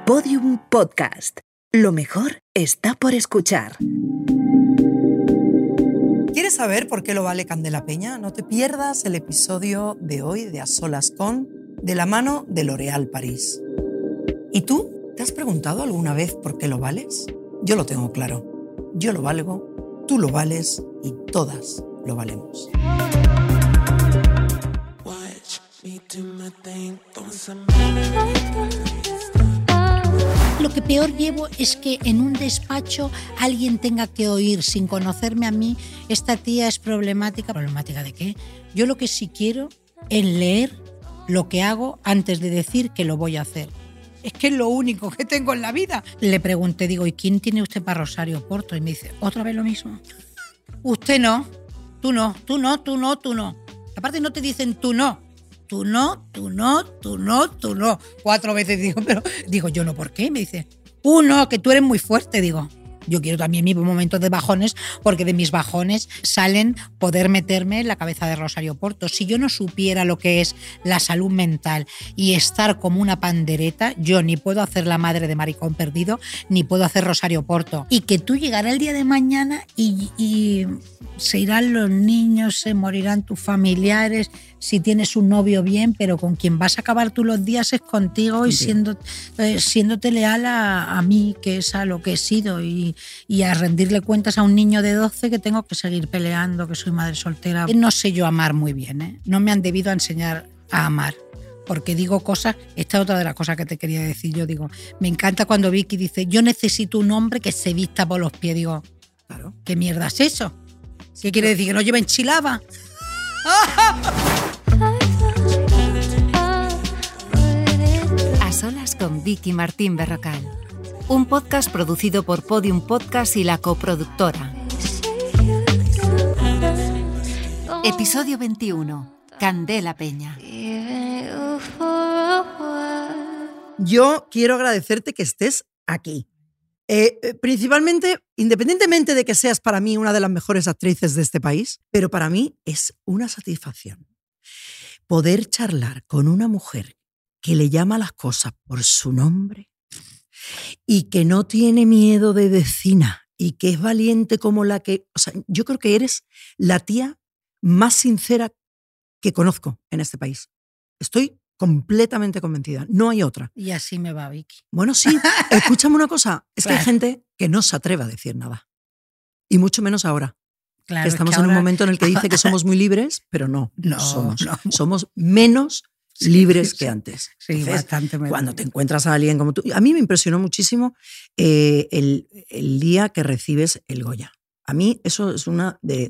Podium Podcast. Lo mejor está por escuchar. ¿Quieres saber por qué lo vale Candela Peña? No te pierdas el episodio de hoy de A Solas Con, de la mano de L'Oréal París. ¿Y tú? ¿Te has preguntado alguna vez por qué lo vales? Yo lo tengo claro. Yo lo valgo, tú lo vales y todas lo valemos. Lo que peor llevo es que en un despacho alguien tenga que oír, sin conocerme a mí, esta tía es problemática. ¿Problemática de qué? Yo lo que sí quiero es leer lo que hago antes de decir que lo voy a hacer. Es que es lo único que tengo en la vida. Le pregunté, digo, ¿y quién tiene usted para Rosario Porto? Y me dice, ¿otra vez lo mismo? Usted no, tú no, tú no, tú no, tú no. Aparte no te dicen tú no. Tú no, tú no, tú no, tú no. 4 veces digo, yo no, ¿por qué? Me dice, no, que tú eres muy fuerte, digo. Yo quiero también mis momentos de bajones, porque de mis bajones salen poder meterme en la cabeza de Rosario Porto. Si yo no supiera lo que es la salud mental y estar como una pandereta, yo ni puedo hacer la madre de Maricón Perdido, ni puedo hacer Rosario Porto. Y que tú llegarás el día de mañana y se irán los niños, se morirán tus familiares, si tienes un novio bien, pero con quien vas a acabar tú los días es contigo y siéndote leal a mí, que es a lo que he sido, y a rendirle cuentas a un niño de 12 que tengo que seguir peleando, que soy madre soltera. No sé yo amar muy bien, ¿eh? No me han debido enseñar a amar, porque digo cosas. Esta es otra de las cosas que te quería decir. Yo digo, me encanta cuando Vicky dice, yo necesito un hombre que se vista por los pies. Digo, claro, ¿qué mierda es eso? ¿Qué quiere decir? ¿Que no lleva enchilaba? A solas con Vicky Martín Berrocal. Un podcast producido por Podium Podcast y la coproductora. Episodio 21. Candela Peña. Yo quiero agradecerte que estés aquí. Principalmente, independientemente de que seas para mí una de las mejores actrices de este país, pero para mí es una satisfacción poder charlar con una mujer que le llama a las cosas por su nombre y que no tiene miedo de vecina y que es valiente como la que... O sea, yo creo que eres la tía más sincera que conozco en este país. Estoy completamente convencida. No hay otra. Y así me va, Vicky. Bueno, sí. Escúchame una cosa. Es que hay gente que no se atreve a decir nada. Y mucho menos ahora. Claro, que estamos es que en un ahora... momento en el que dice que somos muy libres, pero no somos. No. Somos menos libres que antes. Sí, entonces, bastante menos. Cuando te encuentras a alguien como tú... A mí me impresionó muchísimo el día que recibes el Goya. A mí eso es una de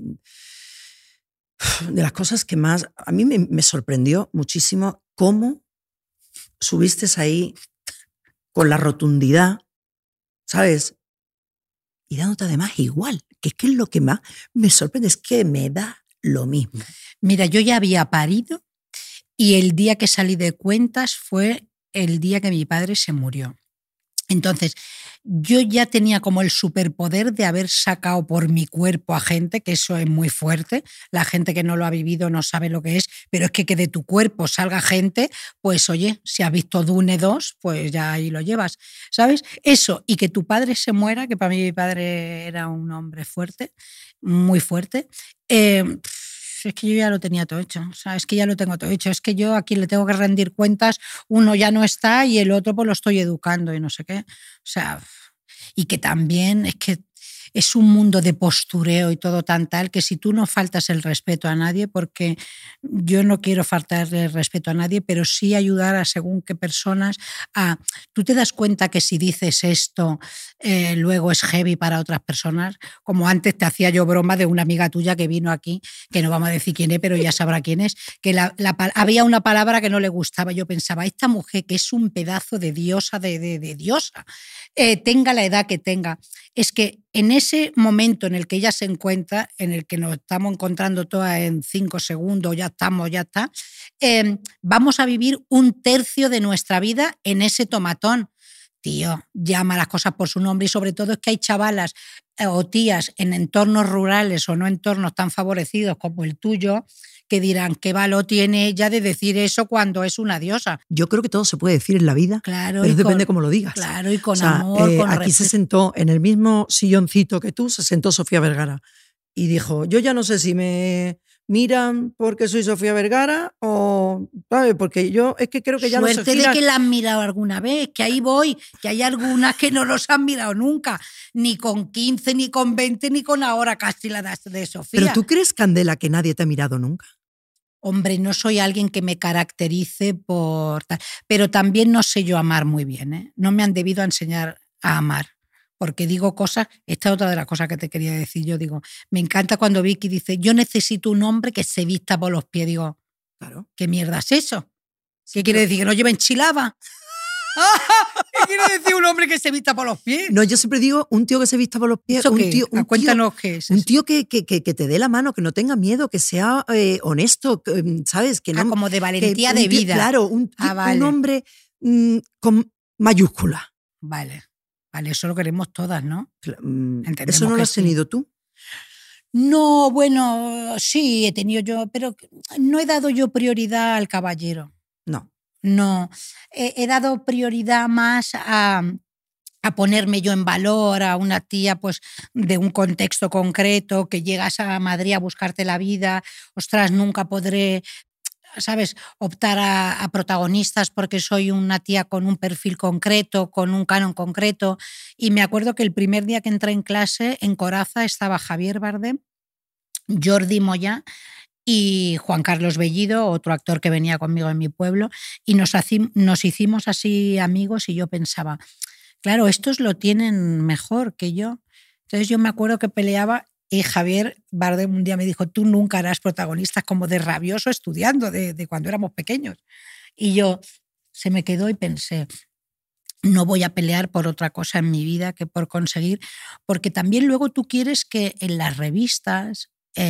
las cosas que más... A mí me sorprendió muchísimo cómo subiste ahí con la rotundidad, ¿sabes? Y dándote además igual, que es lo que más me sorprende, es que me da lo mismo. Mira, yo ya había parido y el día que salí de cuentas fue el día que mi padre se murió. Entonces, yo ya tenía como el superpoder de haber sacado por mi cuerpo a gente, que eso es muy fuerte. La gente que no lo ha vivido no sabe lo que es, pero es que de tu cuerpo salga gente, pues oye, si has visto Dune 2, pues ya ahí lo llevas, ¿sabes? Eso, y que tu padre se muera, que para mí mi padre era un hombre fuerte, muy fuerte. Es que yo ya lo tenía todo hecho, o sea, es que ya lo tengo todo hecho, es que yo a quien le tengo que rendir cuentas, uno ya no está y el otro pues lo estoy educando y no sé qué, o sea, y que también es que es un mundo de postureo y todo tan tal que si tú no faltas el respeto a nadie, porque yo no quiero faltarle el respeto a nadie, pero sí ayudar a según qué personas a... Tú te das cuenta que si dices esto, luego es heavy para otras personas, como antes te hacía yo broma de una amiga tuya que vino aquí, que no vamos a decir quién es, pero ya sabrá quién es, que había una palabra que no le gustaba. Yo pensaba, esta mujer que es un pedazo de diosa, de diosa, tenga la edad que tenga, es que en ese momento en el que ella se encuentra, en el que nos estamos encontrando todas en 5 segundos, ya está, vamos a vivir 1/3 de nuestra vida en ese tomatón. Tío, llama las cosas por su nombre y sobre todo es que hay chavalas o tías en entornos rurales o no entornos tan favorecidos como el tuyo que dirán, ¿qué valor tiene ella de decir eso cuando es una diosa? Yo creo que todo se puede decir en la vida, Claro, pero depende cómo lo digas. Claro, y con amor, con aquí se sentó en el mismo silloncito que tú, se sentó Sofía Vergara y dijo, yo ya no sé si me miran porque soy Sofía Vergara o, ¿sabes? Porque yo es que creo que ya no se Suerte giran. de que la han mirado alguna vez, que ahí voy, que hay algunas que no los han mirado nunca, ni con 15, ni con 20, ni con ahora casi la de Sofía. ¿Pero tú crees, Candela, que nadie te ha mirado nunca? Hombre, no soy alguien que me caracterice por tal, pero también no sé yo amar muy bien, ¿eh? No me han debido enseñar a amar. Porque digo cosas, esta es otra de las cosas que te quería decir. Yo digo, me encanta cuando Vicky dice, yo necesito un hombre que se vista por los pies. Digo, claro. ¿Qué mierda es eso? ¿Qué quiere decir? ¿Que no lleva enchilaba? ¿Qué quiere decir un hombre que se vista por los pies? No, yo siempre digo un tío que se vista por los pies. Cuéntanos qué es. Un tío que te dé la mano, que no tenga miedo, que sea honesto, ¿sabes? Que no, como de valentía de vida. Claro, un hombre con mayúscula. Vale, eso lo queremos todas, ¿no? ¿Eso no lo has tenido tú? No, bueno, sí, he tenido yo, pero no he dado yo prioridad al caballero. No, he dado prioridad más a ponerme yo en valor, a una tía pues de un contexto concreto, que llegas a Madrid a buscarte la vida, ostras, nunca podré, ¿sabes?, optar a protagonistas porque soy una tía con un perfil concreto, con un canon concreto. Y me acuerdo que el primer día que entré en clase, en Coraza, estaba Javier Bardem, Jordi Moya y Juan Carlos Bellido, otro actor que venía conmigo en mi pueblo, y nos hicimos así amigos y yo pensaba, claro, estos lo tienen mejor que yo. Entonces yo me acuerdo que peleaba y Javier Bardem un día me dijo, tú nunca harás protagonistas, como de rabioso estudiando, de cuando éramos pequeños. Y yo se me quedó y pensé, no voy a pelear por otra cosa en mi vida que por conseguir, porque también luego tú quieres que en las revistas,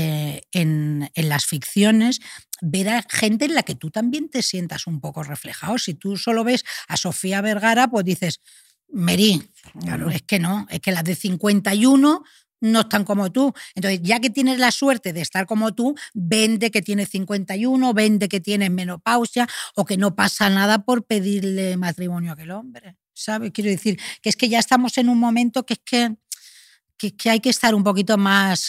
en las ficciones, ver a gente en la que tú también te sientas un poco reflejado. Si tú solo ves a Sofía Vergara, pues dices, Meri, claro, es que no, es que las de 51 no están como tú. Entonces, ya que tienes la suerte de estar como tú, vende que tienes 51, vende que tienes menopausia o que no pasa nada por pedirle matrimonio a aquel hombre, ¿sabes? Quiero decir, que es que ya estamos en un momento que es que hay que estar un poquito más...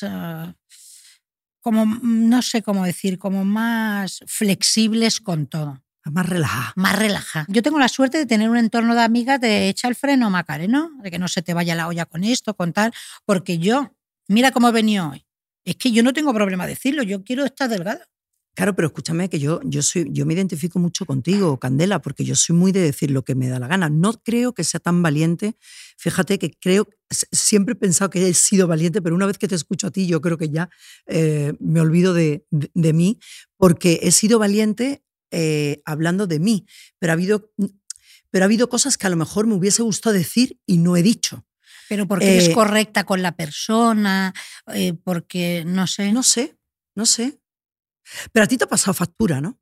como, no sé cómo decir, como más flexibles con todo. Más relajada. Más relajada. Yo tengo la suerte de tener un entorno de amigas de echa el freno, Macarena, de que no se te vaya la olla con esto, con tal, porque yo, mira cómo he venido hoy. Es que yo no tengo problema decirlo, yo quiero estar delgada. Claro, pero escúchame que yo me identifico mucho contigo, Candela, porque yo soy muy de decir lo que me da la gana. No creo que sea tan valiente. Fíjate que siempre he pensado que he sido valiente, pero una vez que te escucho a ti, yo creo que ya me olvido de mí, porque he sido valiente hablando de mí, pero ha habido cosas que a lo mejor me hubiese gustado decir y no he dicho. Pero porque eres correcta con la persona, porque no sé. No sé. Pero a ti te ha pasado factura, ¿no?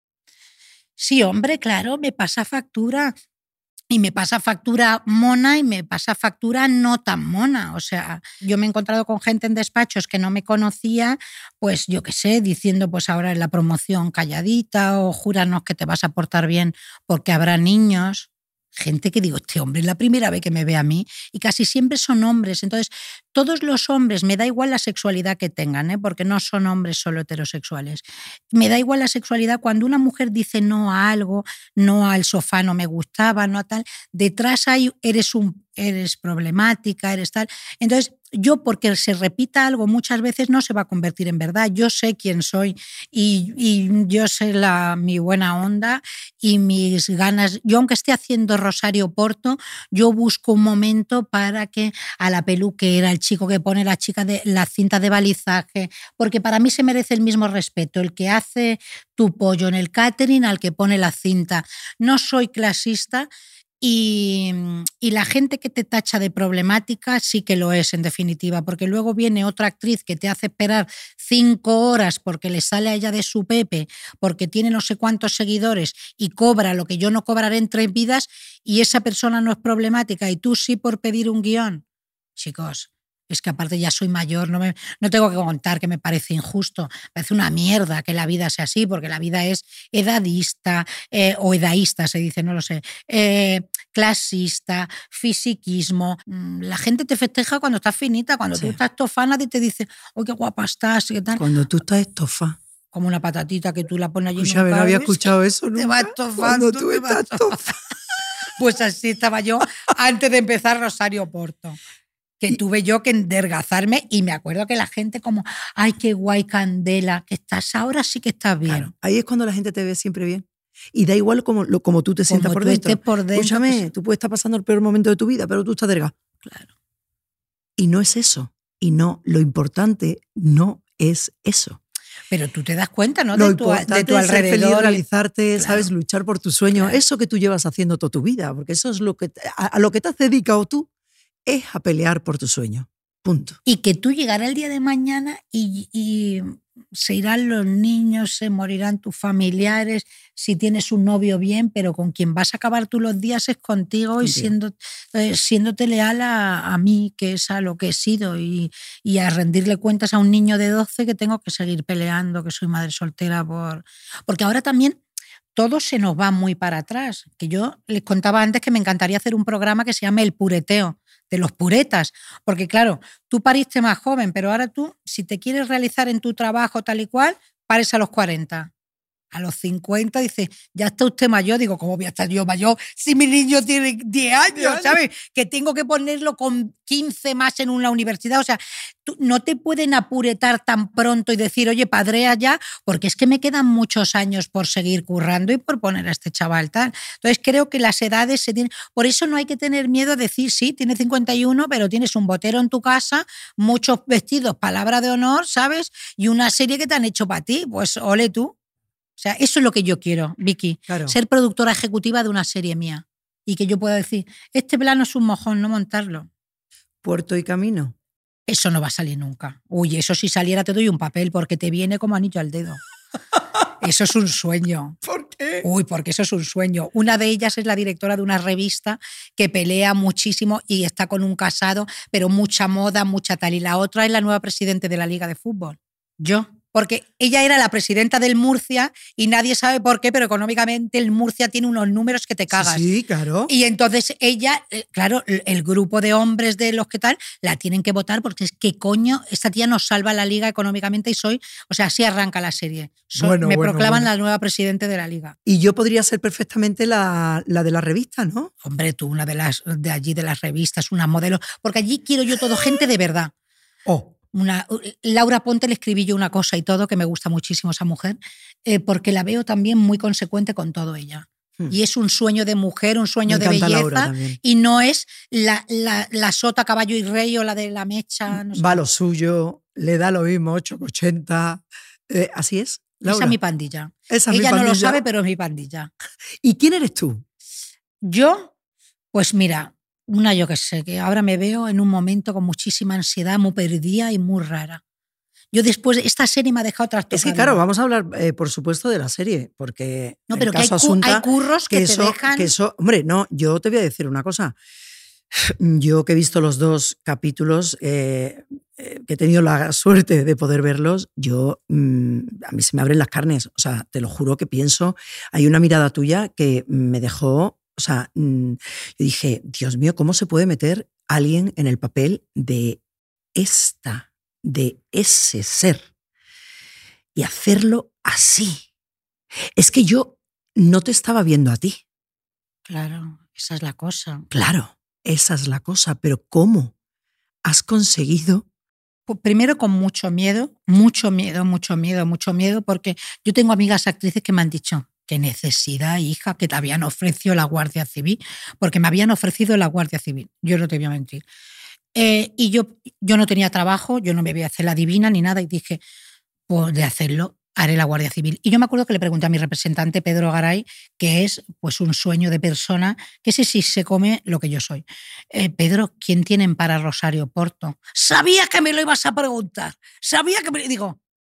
Sí, hombre, claro, me pasa factura. Y me pasa factura mona y me pasa factura no tan mona. O sea, yo me he encontrado con gente en despachos que no me conocía, pues yo qué sé, diciendo pues ahora en la promoción calladita o júranos que te vas a portar bien porque habrá niños. Gente que digo, este hombre es la primera vez que me ve a mí, y casi siempre son hombres. Entonces, todos los hombres, me da igual la sexualidad que tengan, porque no son hombres solo heterosexuales. Me da igual la sexualidad. Cuando una mujer dice no a algo, no al sofá no me gustaba, no a tal, detrás hay eres problemática, eres tal. Entonces, yo, porque se repita algo muchas veces, no se va a convertir en verdad. Yo sé quién soy y yo sé mi buena onda y mis ganas. Yo, aunque esté haciendo Rosario Porto, yo busco un momento para que a la peluquera, el chico que pone la cinta de balizaje, porque para mí se merece el mismo respeto el que hace tu pollo en el catering al que pone la cinta. No soy clasista. Y la gente que te tacha de problemática sí que lo es, en definitiva, porque luego viene otra actriz que te hace esperar 5 horas porque le sale a ella de su pepe, porque tiene no sé cuántos seguidores y cobra lo que yo no cobraré en 3 vidas, y esa persona no es problemática y tú sí por pedir un guión. Chicos, Es que aparte ya soy mayor, no tengo que contar que me parece injusto, me parece una mierda que la vida sea así, porque la vida es edadista, o edaísta se dice, no lo sé, clasista, fisiquismo. La gente te festeja cuando estás finita, cuando tú estás estofada nadie te dice, ¡oh, qué guapa estás! ¿Qué tal? Cuando tú estás estofada. Como una patatita que tú la pones allí. Escucha, no había escuchado eso nunca. Te va estofando. Cuando tú estás estofada. Pues así estaba yo antes de empezar Rosario Porto. Que tuve yo que endergazarme y me acuerdo que la gente como, ¡ay, qué guay, Candela! Que estás ahora, sí que estás bien. Claro, ahí es cuando la gente te ve siempre bien. Y da igual como tú te sientas por dentro. Escúchame, pues, tú puedes estar pasando el peor momento de tu vida, pero tú estás delgada. Claro. Y no es eso. Y no, lo importante no es eso. Pero tú te das cuenta, ¿no? Lo de tu importante es ser feliz, realizarte, claro, ¿sabes? Luchar por tu sueño. Claro. Eso que tú llevas haciendo toda tu vida, porque eso es lo que a lo que te has dedicado tú, es a pelear por tu sueño. Punto. Y que tú llegarás el día de mañana y se irán los niños, se morirán tus familiares, si tienes un novio bien, pero con quien vas a acabar tú los días es contigo. Y siéndote leal a mí, que es a lo que he sido, y a rendirle cuentas a un niño de 12 que tengo que seguir peleando, que soy madre soltera. Porque ahora también todo se nos va muy para atrás. Que yo les contaba antes que me encantaría hacer un programa que se llame El Pureteo, de los puretas, porque claro, tú pariste más joven, pero ahora tú, si te quieres realizar en tu trabajo tal y cual, pares a los 40. A los 50 dice, ya está usted mayor. Digo, ¿cómo voy a estar yo mayor si mi niño tiene 10 años, ¿sabes? Que tengo que ponerlo con 15 más en una universidad. O sea, tú no te pueden apuretar tan pronto y decir, oye, padrea ya, porque es que me quedan muchos años por seguir currando y por poner a este chaval tal. Entonces creo que las edades se tienen... Por eso no hay que tener miedo a decir, sí, tienes 51, pero tienes un botero en tu casa, muchos vestidos, palabra de honor, ¿sabes? Y una serie que te han hecho para ti. Pues ole tú. O sea, eso es lo que yo quiero, Vicky. Claro. Ser productora ejecutiva de una serie mía. Y que yo pueda decir, este plano es un mojón, no montarlo. Puerto y camino. Eso no va a salir nunca. Uy, eso si saliera te doy un papel porque te viene como anillo al dedo. Eso es un sueño. ¿Por qué? Uy, porque eso es un sueño. Una de ellas es la directora de una revista que pelea muchísimo y está con un casado, pero mucha moda, mucha tal. Y la otra es la nueva presidenta de la Liga de Fútbol. Yo. Porque ella era la presidenta del Murcia y nadie sabe por qué, pero económicamente el Murcia tiene unos números que te cagas. Sí, claro. Y entonces ella, claro, el grupo de hombres de los que tal, la tienen que votar porque es que coño, esta tía nos salva la Liga económicamente y o sea, así arranca la serie. Me proclaman la nueva presidenta de la Liga. Y yo podría ser perfectamente la de la revista, ¿no? Hombre, tú, una de allí de las revistas, una modelo, porque allí quiero yo todo gente de verdad. Oh. Laura Ponte le escribí yo una cosa y todo, que me gusta muchísimo esa mujer, porque la veo también muy consecuente con todo ella. Y es un sueño de mujer, un sueño de belleza, y no es la sota, caballo y rey o la de la mecha. No sé. Va lo suyo, le da lo mismo, 8,80. Así es, Laura. Esa es mi pandilla. Ella no lo sabe, pero es mi pandilla. ¿Y quién eres tú? Yo, pues mira... yo que sé, que ahora me veo en un momento con muchísima ansiedad, muy perdida y muy rara. Yo después, esta serie me ha dejado trastocada. Es que claro, vamos a hablar, por supuesto, de la serie, porque no, pero que hay curros que te dejan... hombre, no, yo te voy a decir una cosa. Yo que he visto los 2 capítulos, que he tenido la suerte de poder verlos, a mí se me abren las carnes. O sea, te lo juro que pienso, hay una mirada tuya que me dejó... O sea, yo dije, Dios mío, ¿cómo se puede meter alguien en el papel de ese ser y hacerlo así? Es que yo no te estaba viendo a ti. Claro, esa es la cosa. Claro, esa es la cosa, pero ¿cómo has conseguido? Pues primero con mucho miedo, porque yo tengo amigas actrices que me han dicho... Qué necesidad, hija, que te habían ofrecido la Guardia Civil, porque me habían ofrecido la Guardia Civil, yo no te voy a mentir. Y yo no tenía trabajo, yo no me voy a hacer la divina ni nada, y dije, pues de hacerlo, haré la Guardia Civil. Y yo me acuerdo que le pregunté a mi representante, Pedro Garay, que es pues un sueño de persona, que sí se come lo que yo soy. Pedro, ¿quién tienen para Rosario Porto? Sabía que me lo ibas a preguntar, Digo,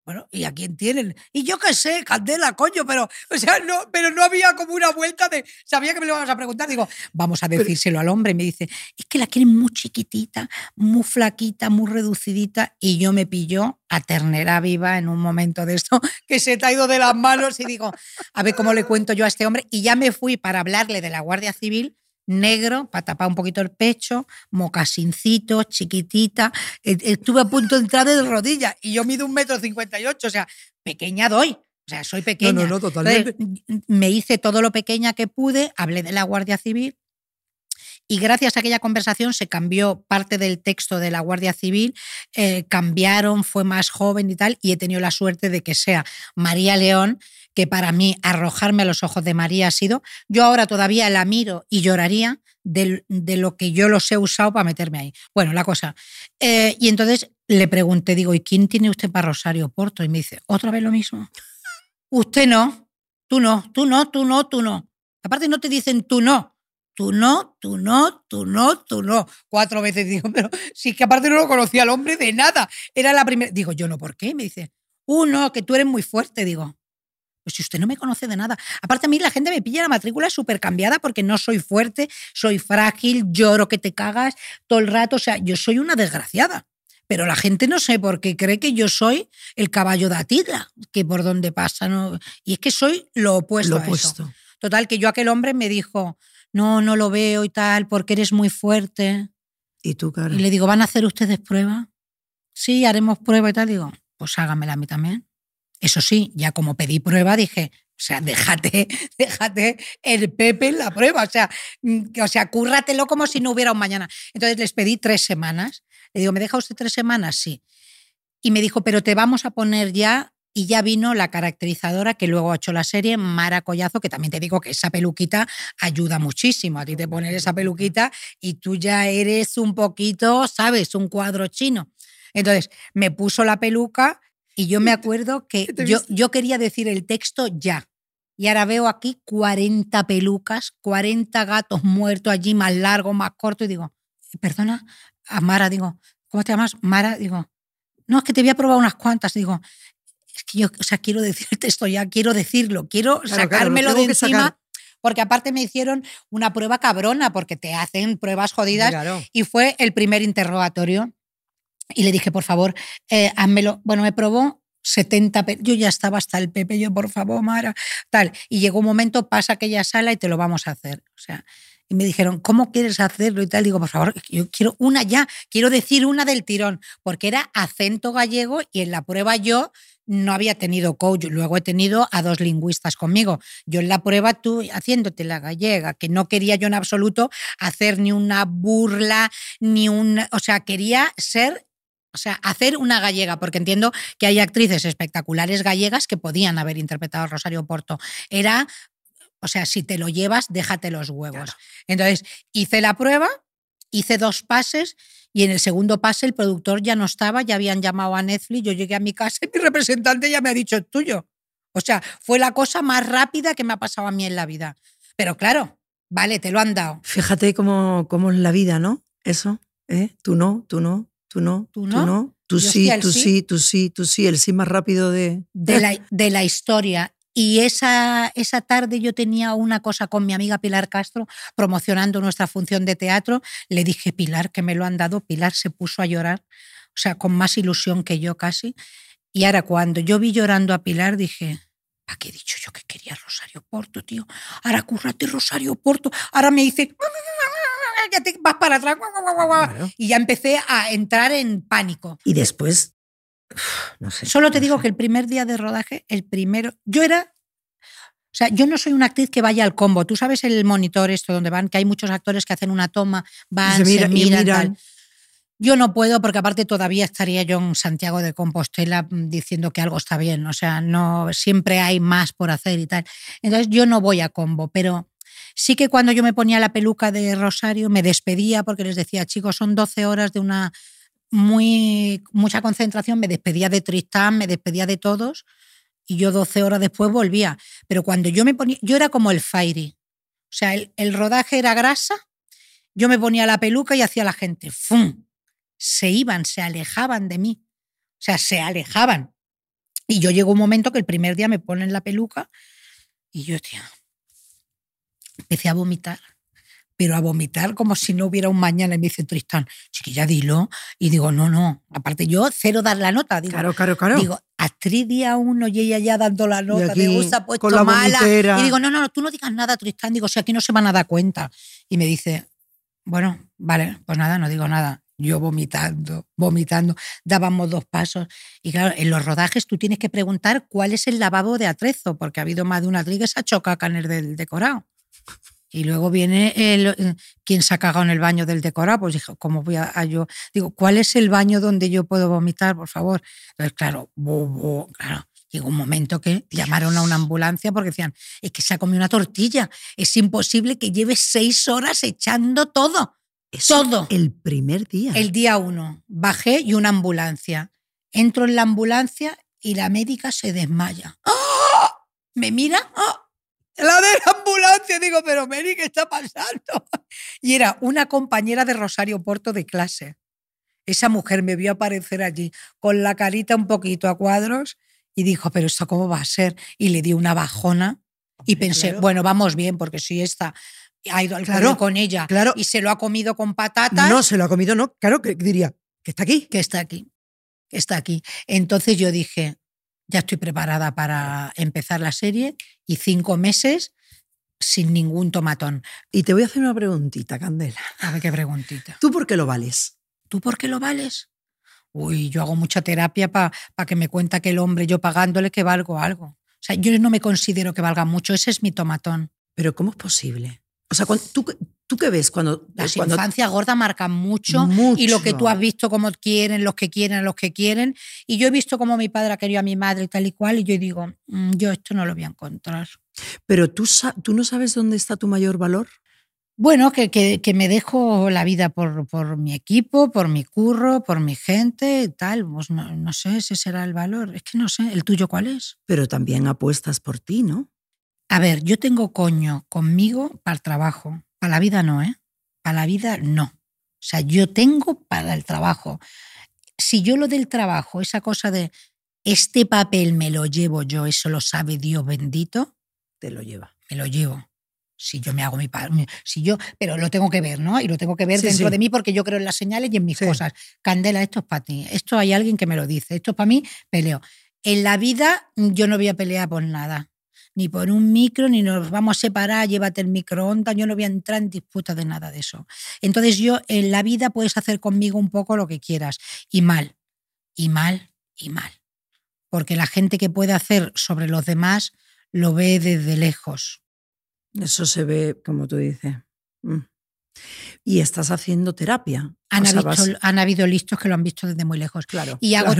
Bueno, ¿y a quién tienen? Y yo qué sé, Candela, coño, pero no había como una vuelta de... Sabía que me lo ibas a preguntar. Digo, vamos a decírselo al hombre. Y me dice, es que la quieren muy chiquitita, muy flaquita, muy reducidita. Y yo me pilló a ternera viva en un momento de esto que se te ha ido de las manos y digo, a ver cómo le cuento yo a este hombre. Y ya me fui para hablarle de la Guardia Civil, negro, para tapar un poquito el pecho, mocasincito, chiquitita. Estuve a punto de entrar de rodillas y yo mido 1,58 m, o sea, pequeña doy. O sea, soy pequeña. No, totalmente. Entonces, me hice todo lo pequeña que pude, hablé de la Guardia Civil y gracias a aquella conversación se cambió parte del texto de la Guardia Civil, cambiaron, fue más joven y tal, y he tenido la suerte de que sea María León, que para mí arrojarme a los ojos de María ha sido, yo ahora todavía la miro y lloraría de lo que yo los he usado para meterme ahí. Bueno, la cosa. Y entonces le pregunté, digo, ¿y quién tiene usted para Rosario Porto? Y me dice, ¿otra vez lo mismo? Usted no, tú no, tú no, tú no, tú no. Aparte no te dicen tú no. Tú no, tú no, tú no, tú no. 4 veces digo, pero si es que aparte no lo conocía al hombre de nada. Era la primera. Digo, yo no, ¿por qué? Me dice, no, que tú eres muy fuerte. Digo, pues si usted no me conoce de nada. Aparte a mí la gente me pilla la matrícula súper cambiada porque no soy fuerte, soy frágil, lloro que te cagas todo el rato. O sea, yo soy una desgraciada. Pero la gente no sé por qué cree que yo soy el caballo de Atila, que por donde pasa, ¿no? Y es que soy lo opuesto a eso. Total, que yo aquel hombre me dijo, no lo veo y tal, porque eres muy fuerte. ¿Y tú, cara? Y le digo, ¿van a hacer ustedes prueba? Sí, haremos prueba y tal. Digo, pues hágamela a mí también. Eso sí, ya como pedí prueba, dije, o sea, déjate el Pepe en la prueba. O sea, cúrratelo como si no hubiera un mañana. Entonces les pedí 3 semanas. Le digo, ¿me deja usted 3 semanas? Sí. Y me dijo, pero te vamos a poner ya... Y ya vino la caracterizadora que luego ha hecho la serie, Mara Collazo, que también te digo que esa peluquita ayuda muchísimo. A ti te pones esa peluquita y tú ya eres un poquito, ¿sabes? Un cuadro chino. Entonces, me puso la peluca y yo me acuerdo que yo quería decir el texto ya. Y ahora veo aquí 40 pelucas, 40 gatos muertos allí, más largos, más cortos. Y digo, perdona, a Mara, digo, ¿cómo te llamas? Mara, digo, no, es que te voy a probar unas cuantas. Digo, es que yo, o sea, quiero decir el texto ya, quiero decirlo, quiero sacármelo de encima, porque aparte me hicieron una prueba cabrona, porque te hacen pruebas jodidas, y fue el primer interrogatorio. Y le dije, por favor, házmelo. Bueno, me probó 70, yo ya estaba hasta el Pepe, yo, por favor, Mara, tal. Y llegó un momento, pasa a aquella sala y te lo vamos a hacer. O sea, y me dijeron, ¿cómo quieres hacerlo? Y tal. Digo, por favor, yo quiero una ya, quiero decir una del tirón, porque era acento gallego y en la prueba yo no había tenido coach, luego he tenido a 2 lingüistas conmigo. Yo en la prueba, tú haciéndote la gallega, que no quería yo en absoluto hacer ni una burla, o sea, quería ser... O sea, hacer una gallega, porque entiendo que hay actrices espectaculares gallegas que podían haber interpretado a Rosario Porto. Era, o sea, si te lo llevas, déjate los huevos. Claro. Entonces, hice la prueba, hice 2 pases y en el segundo pase el productor ya no estaba, ya habían llamado a Netflix, yo llegué a mi casa y mi representante ya me ha dicho, es tuyo. O sea, fue la cosa más rápida que me ha pasado a mí en la vida. Pero claro, vale, te lo han dado. Fíjate cómo es la vida, ¿no? Eso, tú no. Tú no, tú no, tú sí, tú sí, tú sí, tú sí, el sí más rápido de la historia. Y esa tarde yo tenía una cosa con mi amiga Pilar Castro promocionando nuestra función de teatro. Le dije, Pilar, que me lo han dado. Pilar se puso a llorar, o sea, con más ilusión que yo casi. Y ahora cuando yo vi llorando a Pilar dije, ¿para qué he dicho yo que quería Rosario Porto, tío? Ahora cúrrate Rosario Porto. Ahora me dice... ya te vas para atrás, claro. Y ya empecé a entrar en pánico. Y después, no sé. Solo te digo que el primer día de rodaje, yo no soy una actriz que vaya al combo. Tú sabes el monitor esto donde van, que hay muchos actores que hacen una toma, van, se miran. Tal. Yo no puedo porque aparte todavía estaría yo en Santiago de Compostela diciendo que algo está bien. O sea, no, siempre hay más por hacer y tal. Entonces yo no voy a combo, pero... Sí que cuando yo me ponía la peluca de Rosario me despedía porque les decía, chicos, son 12 horas de mucha concentración, me despedía de Tristán, me despedía de todos y yo 12 horas después volvía. Pero cuando yo me ponía, yo era como el Fairy, o sea, el rodaje era grasa, yo me ponía la peluca y hacía la gente, ¡fum! Se iban, se alejaban de mí, o sea, se alejaban. Y yo llego un momento que el primer día me ponen la peluca y yo, tía, empecé a vomitar. Pero a vomitar como si no hubiera un mañana. Y me dice Tristán, chiquilla, dilo. Y digo, no. Aparte yo, cero dar la nota. Digo, Claro. Digo, actriz día 1 y ella ya dando la nota, aquí, de gusta puesto con la mala. vomitera. Y digo, no, tú no digas nada, Tristán. Digo, si aquí no se van a dar cuenta. Y me dice, bueno, vale, pues nada, no digo nada. Yo vomitando. Dábamos 2 pasos. Y claro, en los rodajes tú tienes que preguntar cuál es el lavabo de Atrezo, porque ha habido más de una actriz que se ha chocado en el del decorado. Y luego viene quien se ha cagado en el baño del decorado. Pues dijo, ¿cómo voy a yo? Digo, ¿cuál es el baño donde yo puedo vomitar, por favor? Entonces, claro, claro. Llegó un momento que llamaron a una ambulancia porque decían, es que se ha comido una tortilla. Es imposible que lleve 6 horas echando todo. Eso todo. El primer día. El día 1. Bajé y una ambulancia. Entro en la ambulancia y la médica se desmaya. ¡Oh! Me mira. ¡Oh! La de la ambulancia, digo, pero Mary, ¿qué está pasando? Y era una compañera de Rosario Porto de clase. Esa mujer me vio aparecer allí con la carita un poquito a cuadros y dijo, pero ¿esto cómo va a ser? Y le dio una bajona y pensé, claro. Bueno, vamos bien, porque si esta ha ido al cole con ella y se lo ha comido con patatas. No, se lo ha comido, no. Claro, que diría, que está aquí. Que está aquí. Entonces yo dije, ya estoy preparada para empezar la serie y 5 meses sin ningún tomatón. Y te voy a hacer una preguntita, Candela. A ver qué preguntita. ¿Tú por qué lo vales? ¿Tú por qué lo vales? Uy, yo hago mucha terapia para que me cuenta que el hombre, yo pagándole, que valgo algo. O sea, yo no me considero que valga mucho, ese es mi tomatón. Pero ¿cómo es posible? O sea, ¿tú qué ves cuando... Las infancias gordas marcan mucho y lo que tú has visto, cómo quieren, los que quieren, a los que quieren. Y yo he visto cómo mi padre ha querido a mi madre y tal y cual, y yo digo, yo esto no lo voy a encontrar. Pero ¿tú no sabes dónde está tu mayor valor? Bueno, que me dejo la vida por mi equipo, por mi curro, por mi gente y tal. Pues no sé, ese será el valor. Es que no sé, ¿el tuyo cuál es? Pero también apuestas por ti, ¿no? A ver, yo tengo coño conmigo para el trabajo. Para la vida no, ¿eh? Para la vida no. O sea, yo tengo para el trabajo. Si yo lo del trabajo, esa cosa de este papel me lo llevo yo, eso lo sabe Dios bendito. Te lo lleva. Me lo llevo. Si yo me hago pero lo tengo que ver, ¿no? Y lo tengo que ver dentro de mí porque yo creo en las señales y en mis cosas. Candela, esto es para ti. Esto hay alguien que me lo dice. Esto es para mí, peleo. En la vida yo no voy a pelear por nada. Ni por un micro, ni nos vamos a separar, llévate el microondas, yo no voy a entrar en disputa de nada de eso. Entonces yo en la vida puedes hacer conmigo un poco lo que quieras. Y mal. Porque la gente que puede hacer sobre los demás lo ve desde lejos. Eso se ve, como tú dices. Y estás haciendo terapia. Han habido listos que lo han visto desde muy lejos. Claro. Y hago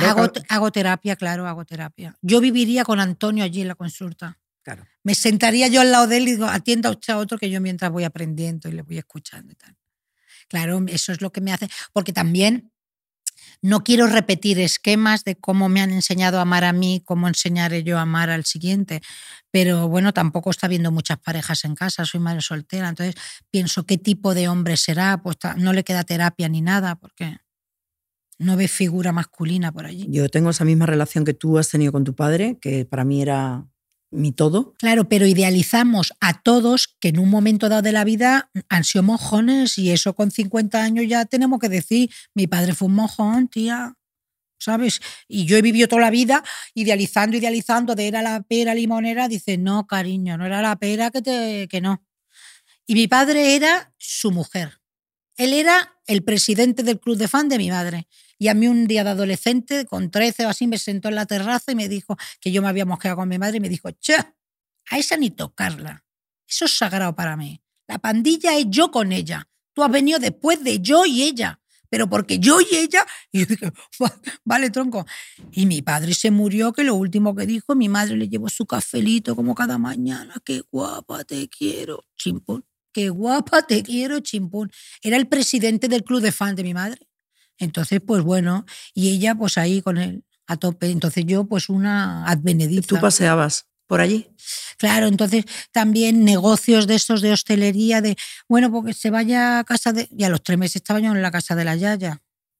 terapia. Yo viviría con Antonio allí en la consulta. Claro. Me sentaría yo al lado de él y digo, atienda usted a otro que yo mientras voy aprendiendo y le voy escuchando y tal. Claro, eso es lo que me hace. Porque también no quiero repetir esquemas de cómo me han enseñado a amar a mí, cómo enseñaré yo a amar al siguiente. Pero bueno, tampoco está habiendo muchas parejas en casa, soy madre soltera, entonces pienso qué tipo de hombre será, pues no le queda terapia ni nada, porque no ve figura masculina por allí. Yo tengo esa misma relación que tú has tenido con tu padre, que para mí era mi todo. Claro, pero idealizamos a todos que en un momento dado de la vida han sido mojones y eso con 50 años ya tenemos que decir, mi padre fue un mojón, tía. ¿Sabes? Y yo he vivido toda la vida idealizando, de era la pera limonera, dice, no, cariño, no era la pera que no. Y mi padre era su mujer. Él era el presidente del club de fan de mi madre. Y a mí un día de adolescente, con 13 o así, me sentó en la terraza y me dijo que yo me había mosqueado con mi madre y me dijo, che, a esa ni tocarla. Eso es sagrado para mí. La pandilla es yo con ella. Tú has venido después de yo y ella. Pero porque yo y ella, y yo dije, vale, tronco. Y mi padre se murió, que lo último que dijo, mi madre le llevó su cafelito como cada mañana. Qué guapa te quiero, chimpún. Qué guapa te quiero, chimpún. Era el presidente del club de fans de mi madre. Entonces, pues bueno, y ella pues ahí con él a tope. Entonces yo pues una advenediza. ¿Tú paseabas por allí? Claro, entonces también negocios de estos de hostelería, de bueno, porque se vaya a casa de... Y a los 3 meses estaba yo en la casa de la yaya.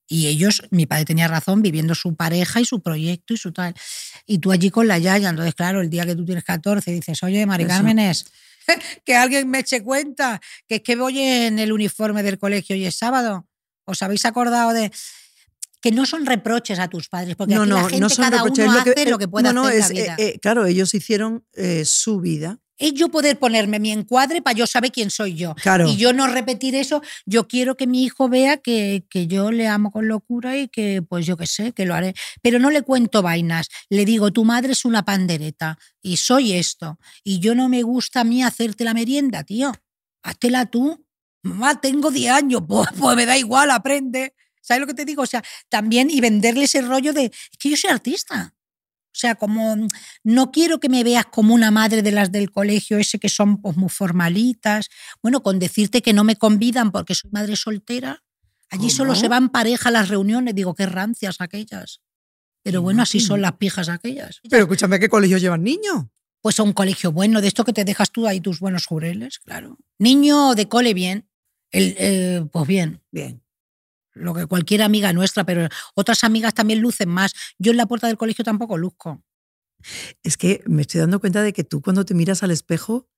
Y ellos, mi padre tenía razón, viviendo su pareja y su proyecto y su tal. Y tú allí con la yaya. Entonces, claro, el día que tú tienes 14 dices, oye, Mari Cármenes, que alguien me eche cuenta, que es que voy en el uniforme del colegio y es sábado. ¿Os habéis acordado de...? Que no son reproches a tus padres, porque aquí la gente, cada uno hace lo que puede hacer en la vida. Claro, ellos hicieron su vida. Es yo poder ponerme mi encuadre para yo saber quién soy yo. Claro. Y yo no repetir eso. Yo quiero que mi hijo vea que yo le amo con locura y que, pues yo qué sé, que lo haré. Pero no le cuento vainas. Le digo, tu madre es una pandereta y soy esto. Y yo no me gusta a mí hacerte la merienda, tío. Háztela tú. Mamá, tengo 10 años. Pues me da igual, aprende. ¿Sabes lo que te digo? O sea, también y venderle ese rollo de, es que yo soy artista. O sea, como no quiero que me veas como una madre de las del colegio ese que son pues, muy formalitas. Bueno, con decirte que no me convidan porque soy madre soltera. Allí solo se van pareja a las reuniones. Digo, qué rancias aquellas. Pero bueno, así son las pijas aquellas. Pero escúchame, ¿a qué colegio llevan niños? Pues a un colegio bueno, de esto que te dejas tú ahí tus buenos jureles, claro. Niño de cole bien. Pues bien. Bien. Lo que cualquier amiga nuestra, pero otras amigas también lucen más. Yo en la puerta del colegio tampoco luzco. Es que me estoy dando cuenta de que tú cuando te miras al espejo...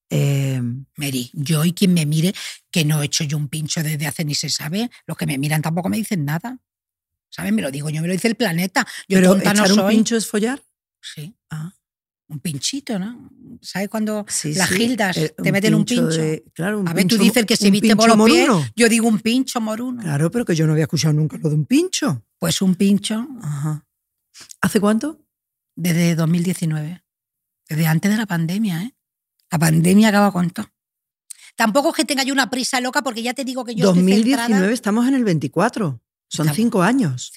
Mary, yo y quien me mire, que no he hecho yo un pincho desde hace ni se sabe, los que me miran tampoco me dicen nada. ¿Sabes? Me lo digo yo, me lo dice el planeta. Yo ¿Pero tonta echar no soy. un pincho es follar? Sí. Ah. Un pinchito, ¿no? ¿Sabes cuando sí, las gildas te un meten un pincho? Claro, un a ver, pincho, tú dices el que se viste por los pies, yo digo un pincho moruno. Claro, pero que yo no había escuchado nunca lo de un pincho. Pues un pincho. Ajá. ¿Hace cuánto? Desde 2019. Desde antes de la pandemia, ¿eh? La pandemia acaba con todo. Tampoco es que tenga yo una prisa loca, porque ya te digo que yo 2019, estoy centrada. Estamos en el 24. Son 5 años.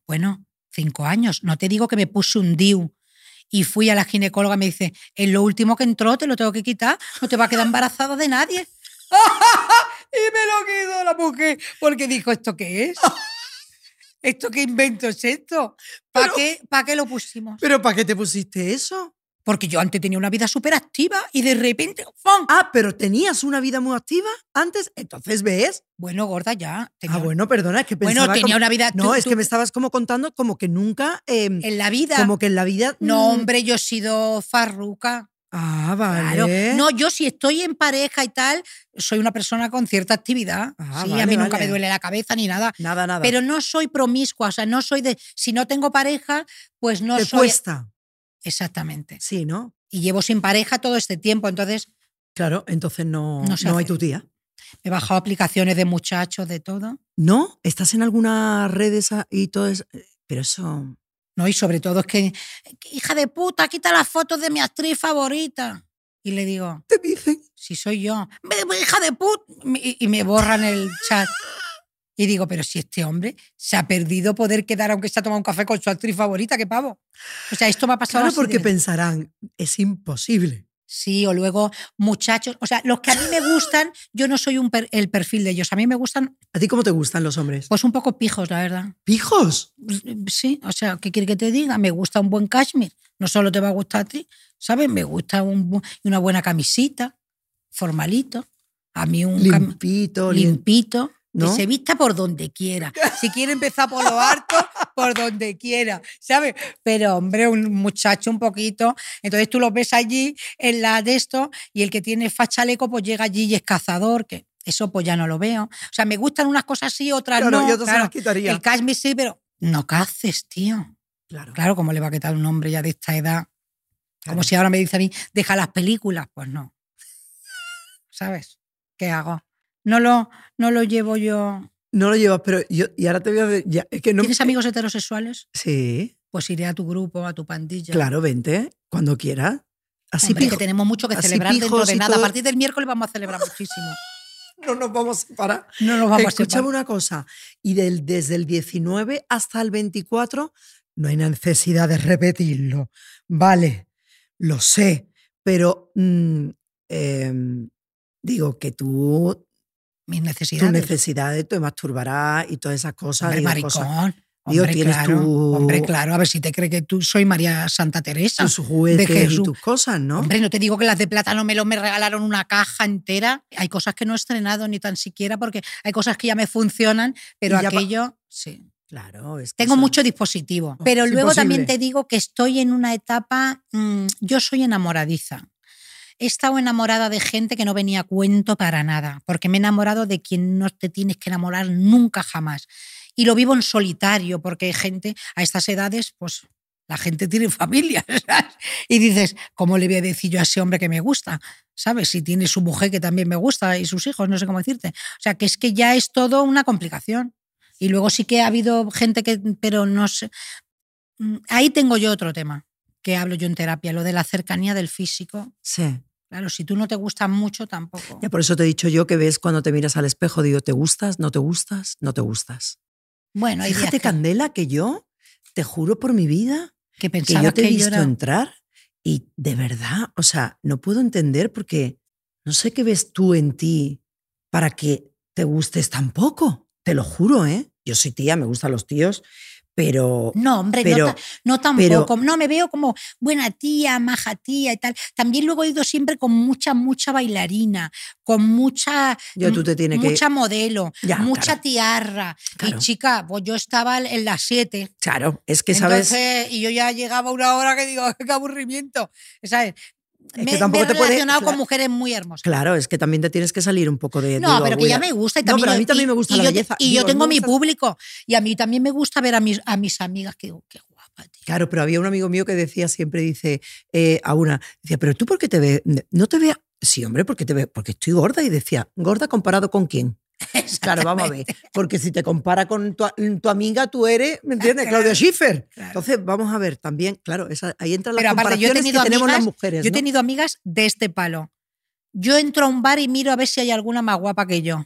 5 años. No te digo que me puse un DIU y fui a la ginecóloga y me dice, en lo último que entró te lo tengo que quitar, no te va a quedar embarazada de nadie. Y me lo quitó la mujer, porque dijo, ¿esto qué es? ¿Esto qué invento es esto? ¿Para qué lo pusimos? ¿Pero para qué te pusiste eso? Porque yo antes tenía una vida súper activa y de repente... ¡fum! Ah, pero tenías una vida muy activa antes, entonces ves. Bueno, gorda, ya. Bueno, perdona, es que pensaba... Bueno, tenía una vida... No, es que me estabas como contando como que nunca... en la vida. Como que en la vida... No, hombre, yo he sido farruca. Ah, vale. Claro. No, yo si estoy en pareja y tal, soy una persona con cierta actividad. Sí, vale, a mí nunca me duele la cabeza ni nada. Nada. Pero no soy promiscua, o sea, no soy de... Si no tengo pareja, pues no soy... Te cuesta. Exactamente. Sí, ¿no? Y llevo sin pareja todo este tiempo, entonces... Claro, entonces no hay tu tía. Me he bajado aplicaciones de muchachos, de todo. ¿No? ¿Estás en alguna red y todo eso? Pero eso... No, y sobre todo es que, hija de puta, quita las fotos de mi actriz favorita. Y le digo... ¿Te dicen? Si soy yo. Hija de puta. Y me borran el chat. Y digo, pero si este hombre se ha perdido poder quedar, aunque se ha tomado un café con su actriz favorita, qué pavo. O sea, esto me ha pasado Claro, así porque pensarán, es imposible. Sí, o luego muchachos. O sea, los que a mí me gustan, yo no soy el perfil de ellos. A mí me gustan... ¿A ti cómo te gustan los hombres? Pues un poco pijos, la verdad. ¿Pijos? Sí, o sea, ¿qué quiere que te diga? Me gusta un buen cashmere. No solo te va a gustar a ti, ¿sabes? Me gusta una buena camisita, formalito. A mí un... Limpito. Limpito. ¿No? Que se vista por donde quiera. Si quiere empezar por lo harto, por donde quiera, ¿sabes? Pero, hombre, un muchacho un poquito. Entonces tú lo ves allí en la de esto y el que tiene fachaleco pues llega allí y es cazador, que eso pues ya no lo veo. O sea, me gustan unas cosas sí, otras claro, no. Yo claro, se las quitaría. El cashmere sí, pero no caces, tío. Claro, ¿cómo le va a quitar un hombre ya de esta edad? Claro. Como si ahora me dice a mí, deja las películas. Pues no. ¿Sabes? ¿Qué hago? No lo llevo yo. No lo llevas, pero yo, y ahora te voy a ver. Ya, es que no, ¿Tienes amigos heterosexuales? Sí. Pues iré a tu grupo, a tu pandilla. Claro, vente, cuando quieras. Así Hombre, que tenemos mucho que celebrar dentro de nada. Todo... A partir del miércoles vamos a celebrar muchísimo. No nos vamos a separar. No nos vamos a separar. Escúchame una cosa. Y desde el 19 hasta el 24 no hay necesidad de repetirlo. Vale, lo sé, pero digo que tú... Mis necesidades. Tus necesidades, te masturbarás y todas esas cosas. Hombre, digo, maricón. Cosas. Digo, Hombre, tienes claro, tu, hombre, claro, a ver si te cree que tú soy María Santa Teresa. tus juguetes de y Jesús. tus cosas, ¿no? Hombre, no te digo que las de plátano me regalaron una caja entera. Hay cosas que no he estrenado ni tan siquiera porque hay cosas que ya me funcionan, pero Y ya aquello, sí. Claro, es que Tengo eso- mucho dispositivo, pero es luego imposible. también te digo que estoy en una etapa, yo soy enamoradiza. He estado enamorada de gente que no venía a cuento para nada, porque me he enamorado de quien no te tienes que enamorar nunca jamás. Y lo vivo en solitario, porque hay gente, a estas edades, pues la gente tiene familia, ¿sabes? Y dices, ¿cómo le voy a decir yo a ese hombre que me gusta? ¿Sabes? Si tiene su mujer que también me gusta y sus hijos, no sé cómo decirte. O sea, que es que ya es todo una complicación. Y luego sí que ha habido gente que, pero no sé. Ahí tengo yo otro tema, que hablo yo en terapia, lo de la cercanía del físico. Sí. Claro, si tú no te gustas mucho, tampoco. Ya por eso te he dicho yo que ves cuando te miras al espejo, digo, ¿te gustas? ¿No te gustas? ¿No te gustas? Bueno, hay días Fíjate, Candela, que yo, te juro por mi vida, que que pensaba yo te he que yo visto era... entrar y de verdad, o sea, no puedo entender porque no sé qué ves tú en ti para que te gustes tampoco. Te lo juro, ¿eh? Yo soy tía, me gustan los tíos, pero... No, hombre, pero, no tampoco. No, me veo como buena tía, maja tía y tal. También luego he ido siempre con mucha bailarina, con mucha tú te tienes mucha modelo, Ya, mucha claro. tiarra. Claro. Y chica, pues yo estaba en las 7. Claro, es que sabes... Entonces, y yo ya llegaba a una hora que digo, qué aburrimiento. ¿Sabes? Es Me que tampoco he te puede- relacionado claro. con mujeres muy hermosas. Claro, es que también te tienes que salir un poco de... No, digo, pero que ya abuela. me gusta. Y No, también pero a mí también me gusta la belleza. Y Digo, yo tengo me mi gusta- público. Y a mí también me gusta ver a mis amigas que digo, qué guapa, tío. Claro, pero había un amigo mío que decía siempre, dice, a una, decía, pero tú ¿por qué te ves? No te veas... Sí, hombre, porque te ves, porque estoy gorda. Y decía, ¿gorda comparado con quién? Claro, vamos a ver. Porque si te compara con tu amiga, tú eres, ¿me entiendes? Claro, Claudia Schiffer. claro. Entonces, vamos a ver, también, claro, ahí entran las Pero aparte, yo he comparaciones tenido que tenemos amigas, las mujeres, yo he ¿no? tenido amigas de este palo. Yo entro a un bar y miro a ver si hay alguna más guapa que yo.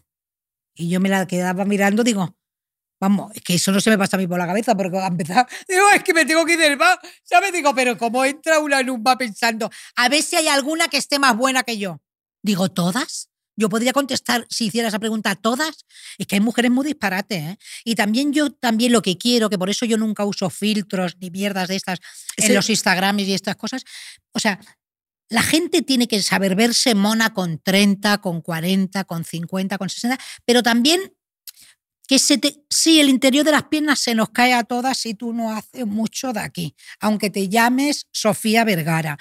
Y yo me la quedaba mirando, digo, vamos, es que eso no se me pasa a mí por la cabeza, porque a empezar, digo, es que me tengo que ir del bar, ¿sabes? Digo, pero ¿cómo entra una en un bar pensando, a ver si hay alguna que esté más buena que yo? Digo, ¿todas? Yo podría contestar, si hiciera esa pregunta, ¿todas? Es que hay mujeres muy disparates, ¿eh? Y también yo lo que quiero, que por eso yo nunca uso filtros ni mierdas de estas en los Instagrams y estas cosas, o sea, la gente tiene que saber verse mona con 30, con 40, con 50, con 60, pero también que sí, el interior de las piernas se nos cae a todas si tú no haces mucho de aquí, aunque te llames Sofía Vergara.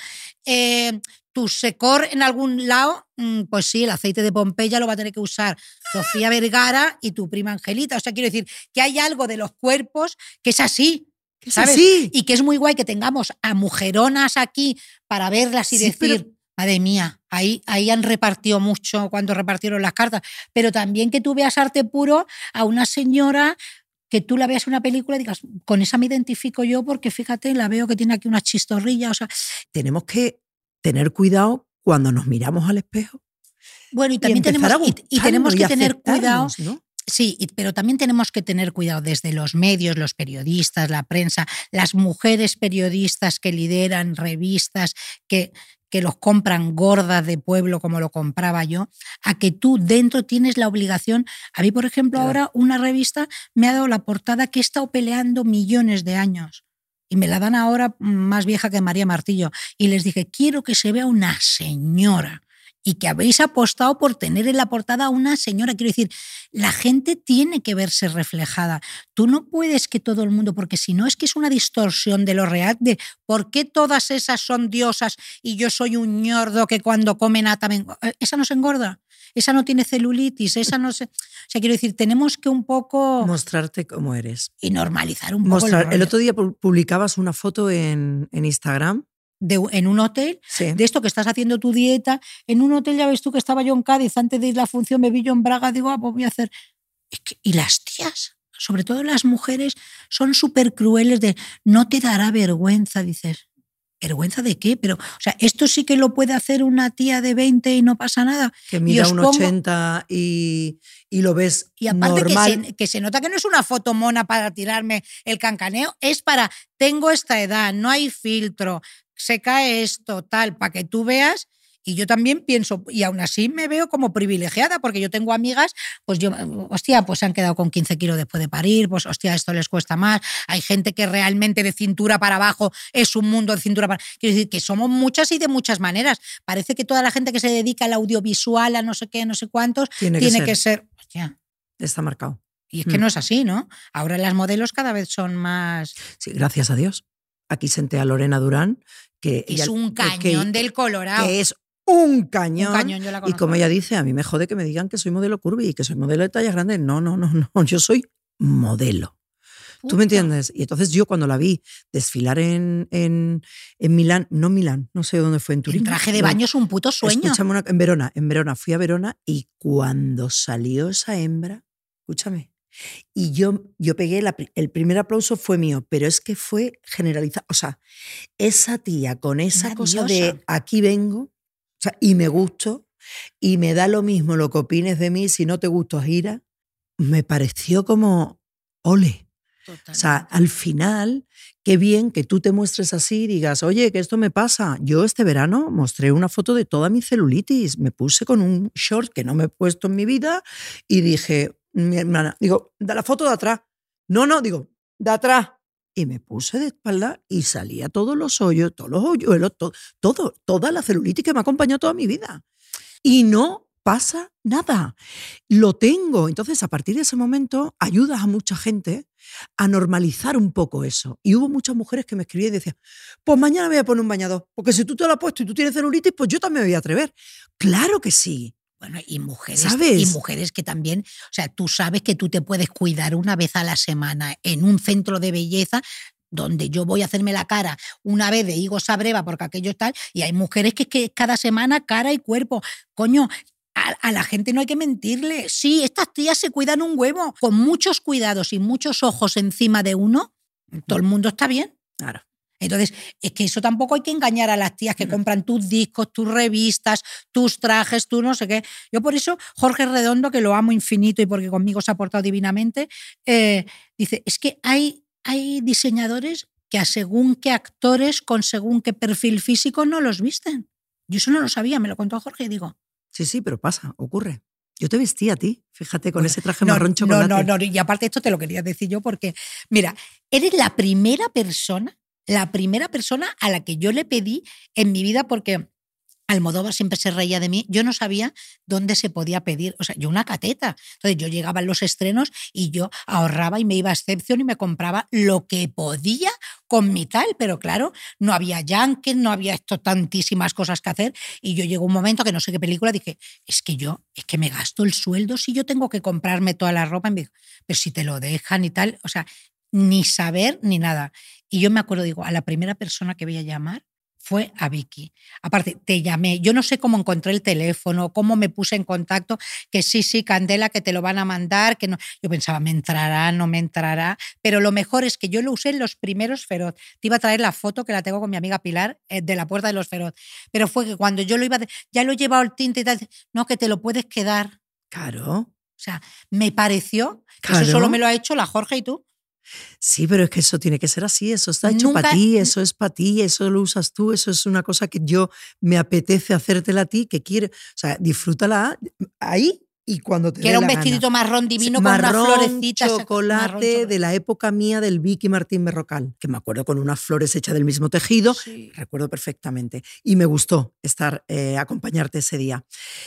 Tu secor en algún lado, pues sí, el aceite de Pompeya lo va a tener que usar Sofía Vergara y tu prima Angelita. O sea, quiero decir que hay algo de los cuerpos que es así. ¿Sabes? así. Y que es muy guay que tengamos a mujeronas aquí para verlas y Sí, decir, pero... madre mía, ahí han repartido mucho cuando repartieron las cartas. Pero también que tú veas arte puro a una señora que tú la veas en una película y digas, con esa me identifico yo porque fíjate, la veo que tiene aquí unas chistorrillas. O sea, tenemos que tener cuidado cuando nos miramos al espejo. bueno, y también tenemos que tener cuidado. ¿No? Sí, pero también tenemos que tener cuidado desde los medios, los periodistas, la prensa, las mujeres periodistas que lideran revistas, que los compran gordas de pueblo como lo compraba yo, a que tú dentro tienes la obligación. A mí, por ejemplo, Claro. ahora una revista me ha dado la portada que he estado peleando millones de años. Y me la dan ahora más vieja que María Martillo. Y les dije, quiero que se vea una señora. Y que habéis apostado por tener en la portada a una señora. Quiero decir, la gente tiene que verse reflejada. Tú no puedes que todo el mundo, porque si no es que es una distorsión de lo real, de por qué todas esas son diosas y yo soy un ñordo que cuando come nata me engorda. Esa no se engorda, esa no tiene celulitis, esa no se... O sea, quiero decir, tenemos que un poco... Mostrarte cómo eres. Y normalizar un poco. El otro día publicabas una foto en Instagram. En un hotel, Sí. de esto que estás haciendo tu dieta, en un hotel ya ves tú que estaba yo en Cádiz, antes de ir a la función me vi yo en Braga, digo, pues voy a hacer... Y las tías, sobre todo las mujeres, son súper crueles de no te dará vergüenza, dices. ¿Vergüenza de qué? Pero, o sea, esto sí que lo puede hacer una tía de 20 y no pasa nada. Que mida un 80 y lo ves y aparte normal. Que se nota que no es una foto mona para tirarme el cancaneo, es para, tengo esta edad, no hay filtro, se cae esto, tal, para que tú veas Y yo también pienso, y aún así me veo como privilegiada, porque yo tengo amigas, pues pues se han quedado con 15 kilos después de parir, pues esto les cuesta más. Hay gente que realmente de cintura para abajo es un mundo de cintura para... Quiero decir que somos muchas y de muchas maneras. Parece que toda la gente que se dedica al audiovisual, a no sé qué, no sé cuántos, tiene que ser... Hostia. Está marcado. Y es que no es así, ¿no? Ahora las modelos cada vez son más... Sí, gracias a Dios. Aquí senté a Lorena Durán, que es un cañón del Colorado. Que es un cañón. Yo la conozco. Y como ella dice, a mí me jode que me digan que soy modelo curvy y que soy modelo de talla grande. No, yo soy modelo. ¿Tú me entiendes? Y entonces yo cuando la vi desfilar en Milán, no sé dónde fue, en Turín. El traje de baño es un puto sueño. Escúchame, en Verona, fui a Verona y cuando salió esa hembra, escúchame, y yo pegué, el primer aplauso fue mío, pero es que fue generalizado. O sea, esa tía con esa cosa de aquí vengo, o sea, y me gusto, y me da lo mismo lo que opines de mí, si no te gusto, gira, me pareció como, ole. Totalmente. O sea, al final, qué bien que tú te muestres así y digas, oye, que esto me pasa. Yo este verano mostré una foto de toda mi celulitis, me puse con un short que no me he puesto en mi vida y dije, mi hermana, digo, da la foto de atrás. No, digo, de atrás. Y me puse de espalda y salía todos los hoyuelos, toda la celulitis que me ha acompañado toda mi vida. Y no pasa nada. Lo tengo. Entonces, a partir de ese momento, ayudas a mucha gente a normalizar un poco eso. Y hubo muchas mujeres que me escribían y decían, pues mañana me voy a poner un bañador, porque si tú te lo has puesto y tú tienes celulitis, pues yo también me voy a atrever. Claro que sí. Bueno, y mujeres, ¿sabes? Y mujeres que también, o sea, tú sabes que tú te puedes cuidar una vez a la semana en un centro de belleza donde yo voy a hacerme la cara una vez de higos a breva porque aquello tal, y hay mujeres que cada semana cara y cuerpo. Coño, a la gente no hay que mentirle. Sí, estas tías se cuidan un huevo. Con muchos cuidados y muchos ojos encima de uno, todo el mundo está bien. Claro. Entonces, es que eso tampoco hay que engañar a las tías que compran tus discos, tus revistas, tus trajes, tú no sé qué. Yo por eso, Jorge Redondo, que lo amo infinito y porque conmigo se ha portado divinamente, dice, es que hay diseñadores que a según qué actores, con según qué perfil físico, no los visten. Yo eso no lo sabía, me lo contó Jorge y digo... Sí, pero pasa, ocurre. Yo te vestí a ti, fíjate, con ese traje marrón chocolate. No, y aparte esto te lo quería decir yo porque, mira, eres la primera persona a la que yo le pedí en mi vida, porque Almodóvar siempre se reía de mí, yo no sabía dónde se podía pedir, o sea, yo una cateta. Entonces yo llegaba a los estrenos y yo ahorraba y me iba a Excepción y me compraba lo que podía con mi tal, pero claro, no había Yankees, no había tantísimas cosas que hacer, y yo llegó un momento que no sé qué película, dije, es que me gasto el sueldo si yo tengo que comprarme toda la ropa, y me dijo, pero si te lo dejan y tal, o sea, ni saber ni nada. Y yo me acuerdo, digo, a la primera persona que voy a llamar fue a Vicky. Aparte, te llamé, yo no sé cómo encontré el teléfono, cómo me puse en contacto, que sí, Candela, que te lo van a mandar, que no. Yo pensaba, ¿me entrará, no me entrará? Pero lo mejor es que yo lo usé en los primeros Feroz. Te iba a traer la foto que la tengo con mi amiga Pilar de la puerta de los Feroz. Pero fue que cuando yo ya lo he llevado el tinte y tal, no, que te lo puedes quedar. Claro. O sea, me pareció, claro. Eso solo me lo ha hecho la Jorge y tú. Sí, pero es que eso tiene que ser así, eso está hecho para ti, eso es para ti, eso lo usas tú, eso es una cosa que yo me apetece hacértela a ti, que quiero, o sea, disfrútala ahí y cuando te dé la gana. Que era un vestidito marrón divino marrón, con unas florecitas. Chocolate de la época mía del Vicky Martín Berrocal, que me acuerdo con unas flores hechas del mismo tejido, sí. Recuerdo perfectamente. Y me gustó acompañarte ese día.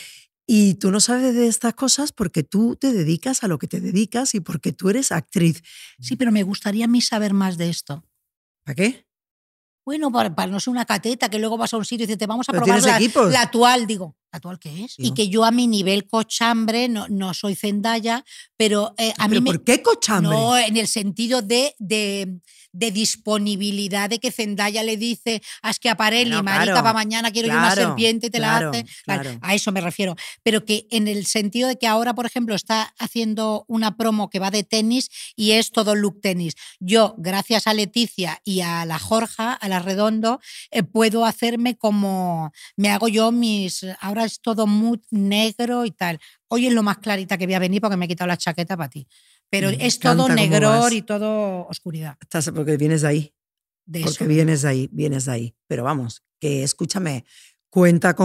Y tú no sabes de estas cosas porque tú te dedicas a lo que te dedicas y porque tú eres actriz. Sí, pero me gustaría a mí saber más de esto. ¿Para qué? Bueno, para no ser una cateta que luego vas a un sitio y dices, te vamos a ¿pero probar la actual. Digo, ¿la actual qué es? Digo. Y que yo a mi nivel cochambre, no soy Zendaya, pero a mí ¿Por qué cochambre? No, en el sentido de disponibilidad, de que Zendaya le dice a Schiaparelli, bueno, marica, para mañana quiero yo una serpiente y te la hace. Claro. A eso me refiero. Pero que en el sentido de que ahora, por ejemplo, está haciendo una promo que va de tenis y es todo look tenis. Yo, gracias a Leticia y a la Jorja, a la Redondo, puedo hacerme como me hago yo ahora es todo mood negro y tal. Hoy es lo más clarita que voy a venir porque me he quitado la chaqueta para ti. Pero es todo negror y todo oscuridad. Estás porque vienes de ahí. Porque vienes de ahí. Pero vamos, que escúchame, cuenta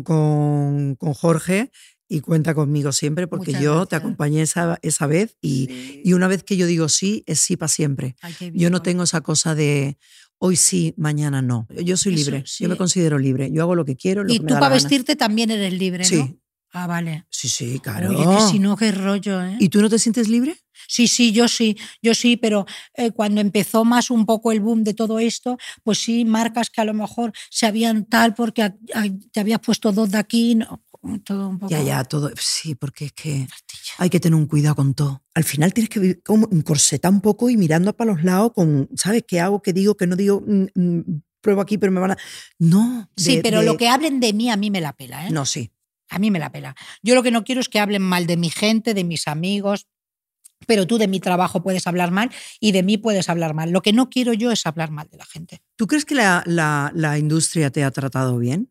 con Jorge y cuenta conmigo siempre, porque Muchas yo gracias. te acompañé esa vez y una vez que yo digo sí, es sí para siempre. Ay, qué Yo no bien. tengo esa cosa de hoy sí, mañana no. Yo soy Eso, libre, sí. yo me considero libre. Yo hago lo que quiero, lo Y que me tú da la para gana. vestirte también eres libre, ¿no? Sí. Ah, vale. Sí, claro. Oye, que si no, qué rollo, ¿eh? ¿Y tú no te sientes libre? Sí, yo sí, pero cuando empezó más un poco el boom de todo esto, pues sí, marcas que a lo mejor se habían tal porque te habías puesto 2 de aquí, no, todo un poco. Ya, todo. Sí, porque es que hay que tener un cuidado con todo. Al final tienes que vivir como encorsetar un poco y mirando para los lados con, ¿sabes? ¿Qué hago? ¿Qué digo? ¿Qué no digo? Pruebo aquí, pero me van a... No. Sí, pero lo que hablen de mí a mí me la pela, ¿eh? No, sí. A mí me la pela. Yo lo que no quiero es que hablen mal de mi gente, de mis amigos, pero tú de mi trabajo puedes hablar mal y de mí puedes hablar mal. Lo que no quiero yo es hablar mal de la gente. ¿Tú crees que la industria te ha tratado bien?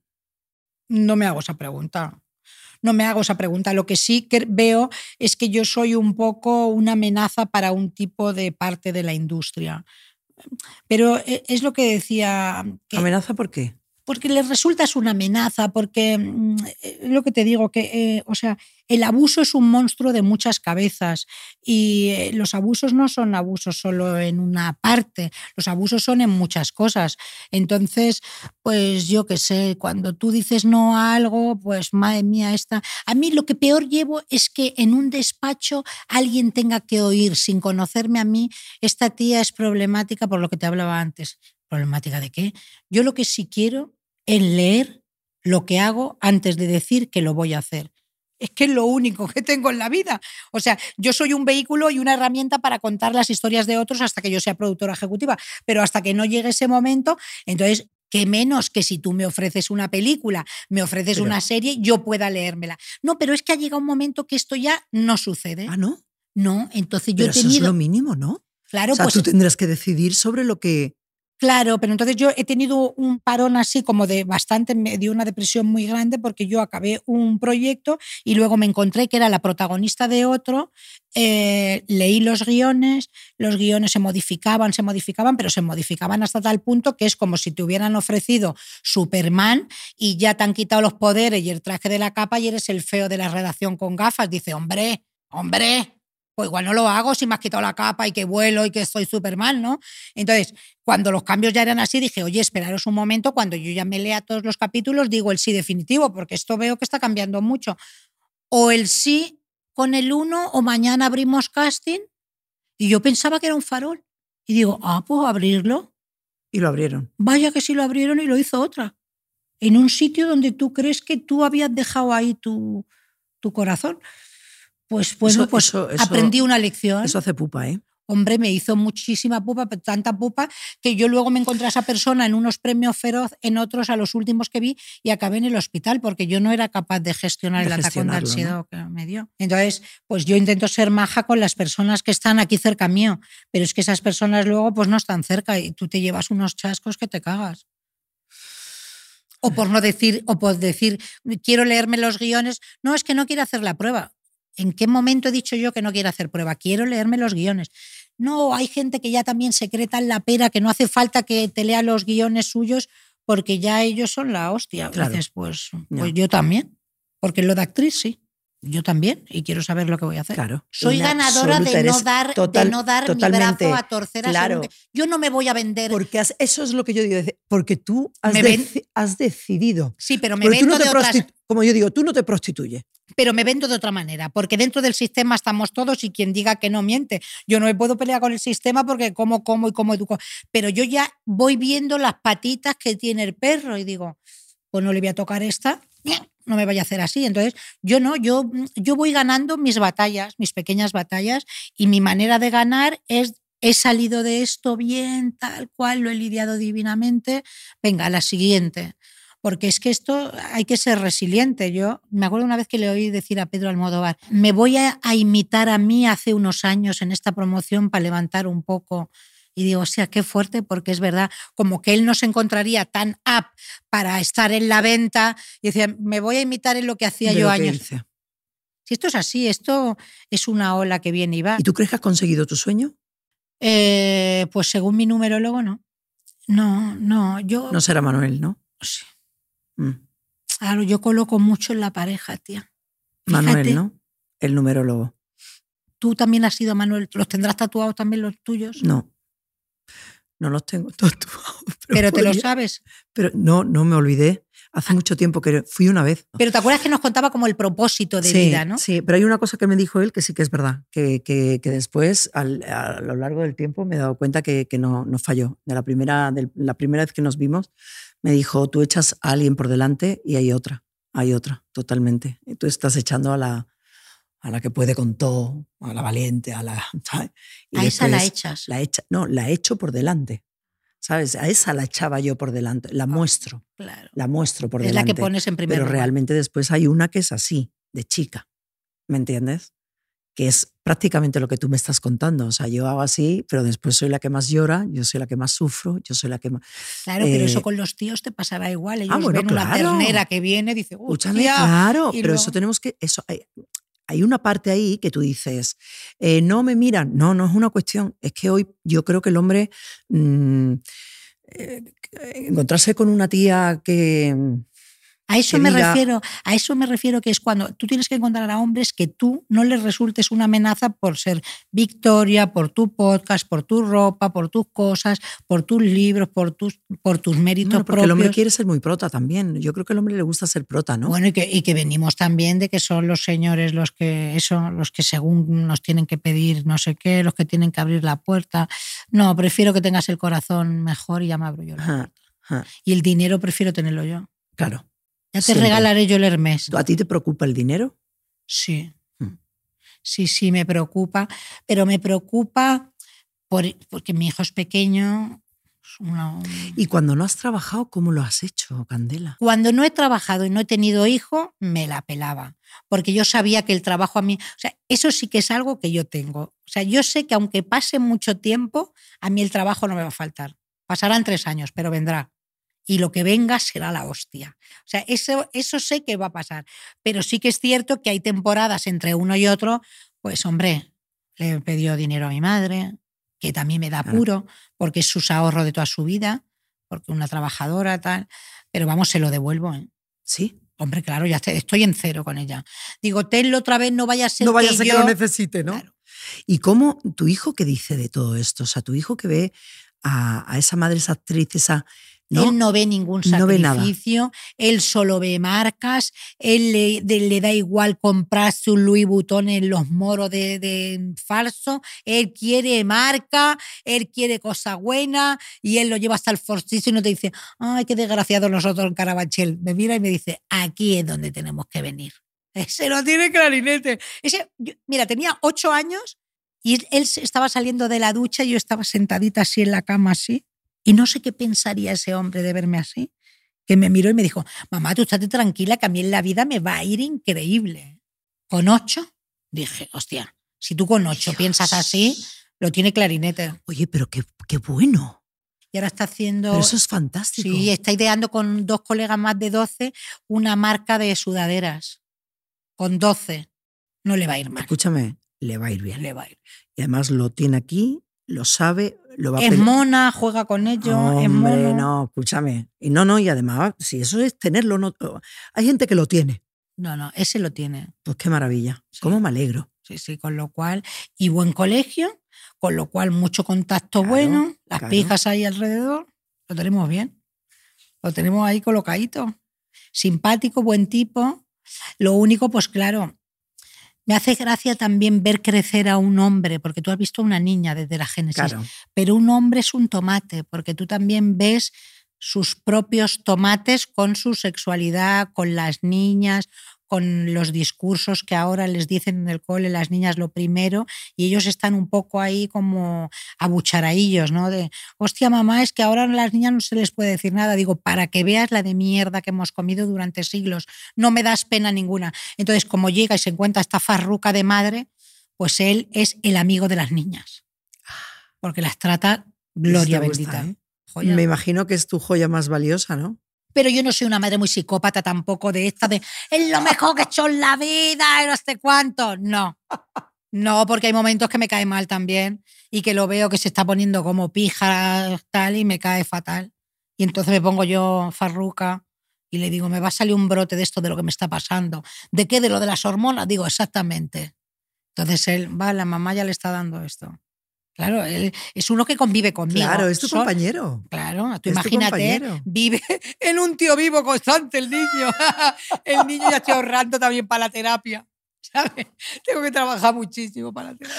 No me hago esa pregunta. No me hago esa pregunta. Lo que sí que veo es que yo soy un poco una amenaza para un tipo de parte de la industria. Pero es lo que decía... ¿Amenaza por qué? Porque les resulta es una amenaza, porque lo que te digo, que o sea, el abuso es un monstruo de muchas cabezas y los abusos no son abusos solo en una parte, los abusos son en muchas cosas. Entonces, pues yo qué sé, cuando tú dices no a algo, pues madre mía, a mí lo que peor llevo es que en un despacho alguien tenga que oír, sin conocerme a mí, esta tía es problemática por lo que te hablaba antes. ¿Problemática de qué? Yo lo que sí quiero es leer lo que hago antes de decir que lo voy a hacer. Es que es lo único que tengo en la vida. O sea, yo soy un vehículo y una herramienta para contar las historias de otros hasta que yo sea productora ejecutiva. Pero hasta que no llegue ese momento, entonces, qué menos que si tú me ofreces una película, me ofreces una serie, yo pueda leérmela. No, pero es que ha llegado un momento que esto ya no sucede. Ah, ¿no? No, entonces pero yo he eso tenido... es lo mínimo, ¿no? Claro, o sea, pues... tú tendrás que decidir sobre lo que... Claro, pero entonces yo he tenido un parón así como de bastante, me dio una depresión muy grande porque yo acabé un proyecto y luego me encontré que era la protagonista de otro, leí los guiones se modificaban, pero se modificaban hasta tal punto que es como si te hubieran ofrecido Superman y ya te han quitado los poderes y el traje de la capa y eres el feo de la redacción con gafas. Dice, hombre, pues igual no lo hago si me has quitado la capa y que vuelo y que soy Superman, ¿no? Entonces, cuando los cambios ya eran así, dije, oye, esperaros un momento, cuando yo ya me lea todos los capítulos, digo el sí definitivo, porque esto veo que está cambiando mucho. O el sí con el 1, o mañana abrimos casting, y yo pensaba que era un farol. Y digo, pues abrirlo. Y lo abrieron. Vaya que sí lo abrieron y lo hizo otra. En un sitio donde tú crees que tú habías dejado ahí tu corazón. Pues bueno, eso, aprendí una lección. Eso hace pupa, ¿eh? Hombre, me hizo muchísima pupa, tanta pupa, que yo luego me encontré a esa persona en unos premios Feroz, en otros a los últimos que vi, y acabé en el hospital porque yo no era capaz de gestionar el atacón de ansiedad, ¿no?, que me dio. Entonces, pues yo intento ser maja con las personas que están aquí cerca mío, pero es que esas personas luego pues no están cerca y tú te llevas unos chascos que te cagas. O por decir, quiero leerme los guiones. No, es que no quiero hacer la prueba. ¿En qué momento he dicho yo que no quiero hacer prueba? Quiero leerme los guiones. No, hay gente que ya también se cree tan la pera que no hace falta que te lea los guiones suyos porque ya ellos son la hostia. Claro. Dices, pues yo también. Porque lo de actriz sí. Yo también, y quiero saber lo que voy a hacer. Claro. Soy ganadora de no dar mi brazo a torcer. Claro. Yo no me voy a vender. Porque eso es lo que yo digo. Porque tú has decidido. Sí, pero me vendo de otras... Como yo digo, tú no te prostituyes. Pero me vendo de otra manera, porque dentro del sistema estamos todos y quien diga que no miente. Yo no me puedo pelear con el sistema porque como y como educo. Pero yo ya voy viendo las patitas que tiene el perro y digo, pues no le voy a tocar esta, no me vaya a hacer así. Entonces, yo voy ganando mis batallas, mis pequeñas batallas, y mi manera de ganar es, he salido de esto bien, tal cual, lo he lidiado divinamente, venga, a la siguiente. Porque es que esto hay que ser resiliente. Yo me acuerdo una vez que le oí decir a Pedro Almodóvar, me voy a imitar a mí hace unos años en esta promoción para levantar un poco. Y digo, o sea, qué fuerte, porque es verdad, como que él no se encontraría tan up para estar en la venta. Y decía, me voy a imitar en lo que hacía yo años. Si esto es así, esto es una ola que viene y va. ¿Y tú crees que has conseguido tu sueño? Pues según mi numerólogo, no. No, yo... No será Manuel, ¿no? Sí. Claro, yo coloco mucho en la pareja, tía. Fíjate, Manuel, ¿no? El numerólogo. tú también has sido Manuel. ¿Los tendrás tatuados también los tuyos? No los tengo tatuados. Pero te lo podría. sabes. Pero no me olvidé. Hace mucho tiempo que fui una vez. Pero ¿te acuerdas que nos contaba como el propósito de vida, no? Sí, pero hay una cosa que me dijo él que sí que es verdad, que después, a lo largo del tiempo, me he dado cuenta que no falló. De la primera vez que nos vimos, me dijo, tú echas a alguien por delante y hay otra, totalmente. Y tú estás echando a la que puede con todo, a la valiente, ¿sabes? Y a esa la después echas. la echo por delante. ¿Sabes? A esa la echaba yo por delante, la muestro. Claro. La muestro por Es delante. la que pones en primer Pero lugar. realmente después hay una que es así, de chica. ¿Me entiendes? Que es prácticamente lo que tú me estás contando. O sea, yo hago así, pero después soy la que más llora, yo soy la que más sufro, yo soy la que más... Claro, pero eso con los tíos te pasará igual. Ellos bueno, ven una claro. ternera que viene, dicen, Escúchame, hostia. claro, Y pero luego- eso tenemos que... Hay una parte ahí que tú dices, no me miran. No es una cuestión. Es que hoy yo creo que el hombre... encontrarse con una tía que... A eso me refiero que es cuando tú tienes que encontrar a hombres que tú no les resultes una amenaza por ser Victoria, por tu podcast, por tu ropa, por tus cosas, por tus libros, por tus méritos Bueno, porque propios. el hombre quiere ser muy prota también. Yo creo que al hombre le gusta ser prota, ¿no? Bueno, y que venimos también de que son los señores los que según nos tienen que pedir no sé qué, los que tienen que abrir la puerta. No, prefiero que tengas el corazón mejor y ya me abro yo la puerta. Ajá. Y el dinero prefiero tenerlo yo. Claro. Ya te Siempre. regalaré yo el Hermés. ¿A ti te preocupa el dinero? Sí. Sí, me preocupa. Pero me preocupa porque mi hijo es pequeño. Y cuando no has trabajado, ¿cómo lo has hecho, Candela? Cuando no he trabajado y no he tenido hijo, me la pelaba. Porque yo sabía que el trabajo a mí... O sea, eso sí que es algo que yo tengo. O sea, yo sé que aunque pase mucho tiempo, a mí el trabajo no me va a faltar. Pasarán 3 años, pero vendrá. Y lo que venga será la hostia. O sea, eso sé que va a pasar. Pero sí que es cierto que hay temporadas entre uno y otro, pues hombre, le he pedido dinero a mi madre, que también me da apuro, porque es sus ahorros de toda su vida, porque una trabajadora, tal. Pero vamos, se lo devuelvo, ¿eh? ¿Sí? Hombre, claro, ya estoy en cero con ella. Digo, tenlo otra vez, no vaya a ser que lo necesite, ¿no? Claro. ¿Y cómo tu hijo qué dice de todo esto? O sea, tu hijo que ve a esa madre, esa actriz, esa... ¿no? Él no ve ningún sacrificio, él solo ve marcas, él le da igual comprarse un Louis Vuitton en los moros de falso, él quiere marca, él quiere cosa buena y él lo lleva hasta el forcillo y no te dice, ay, qué desgraciado nosotros en Carabanchel. Me mira y me dice, aquí es donde tenemos que venir. Ese no tiene clarinete. Mira, tenía 8 años y él estaba saliendo de la ducha y yo estaba sentadita así en la cama así. Y no sé qué pensaría ese hombre de verme así, que me miró y me dijo, mamá, tú estate tranquila que a mí en la vida me va a ir increíble. ¿Con 8? Dije, hostia, si tú con 8 piensas así, lo tiene clarinete. Oye, pero qué bueno. Y ahora está haciendo... Pero eso es fantástico. Sí, está ideando con 2 colegas más de 12 una marca de sudaderas. Con 12 no le va a ir mal. Escúchame, le va a ir bien. Le va a ir. Y además lo tiene aquí, lo sabe, lo va a Es mona, juega con ello, Hombre, es mono. no, escúchame. Y además, si eso es tenerlo, no, hay gente que lo tiene. No, ese lo tiene. Pues qué maravilla. Sí. ¿Cómo me alegro? Sí, con lo cual, y buen colegio, con lo cual mucho contacto bueno, las pijas ahí alrededor, lo tenemos bien. Lo tenemos ahí colocadito. Simpático, buen tipo. Lo único, pues claro, me hace gracia también ver crecer a un hombre, porque tú has visto a una niña desde la génesis, Claro. pero un hombre es un tomate, porque tú también ves sus propios tomates con su sexualidad, con las niñas, con los discursos que ahora les dicen en el cole las niñas lo primero, y ellos están un poco ahí como abucharaillos, ¿no? De, hostia, mamá, es que ahora a las niñas no se les puede decir nada. Digo, para que veas la de mierda que hemos comido durante siglos, no me das pena ninguna. Entonces, como llega y se encuentra esta farruca de madre, pues él es el amigo de las niñas, porque las trata gloria bendita. Joya. Me imagino que es tu joya más valiosa, ¿no? Pero yo no soy una madre muy psicópata tampoco de esta de es lo mejor que he hecho en la vida y no sé cuánto. No, porque hay momentos que me cae mal también y que lo veo que se está poniendo como pija tal y me cae fatal. Y entonces me pongo yo farruca Y le digo, me va a salir un brote de esto, de lo que me está pasando. ¿De qué? ¿De lo de las hormonas? Digo, exactamente. Entonces él, va, la mamá ya le está dando esto. Claro, él es uno que convive conmigo. Claro, es tu compañero. Claro, tú Es tu imagínate, compañero. vive en un tío vivo constante el niño. El niño ya estoy ahorrando también para la terapia, ¿sabes? Tengo que trabajar muchísimo para la terapia.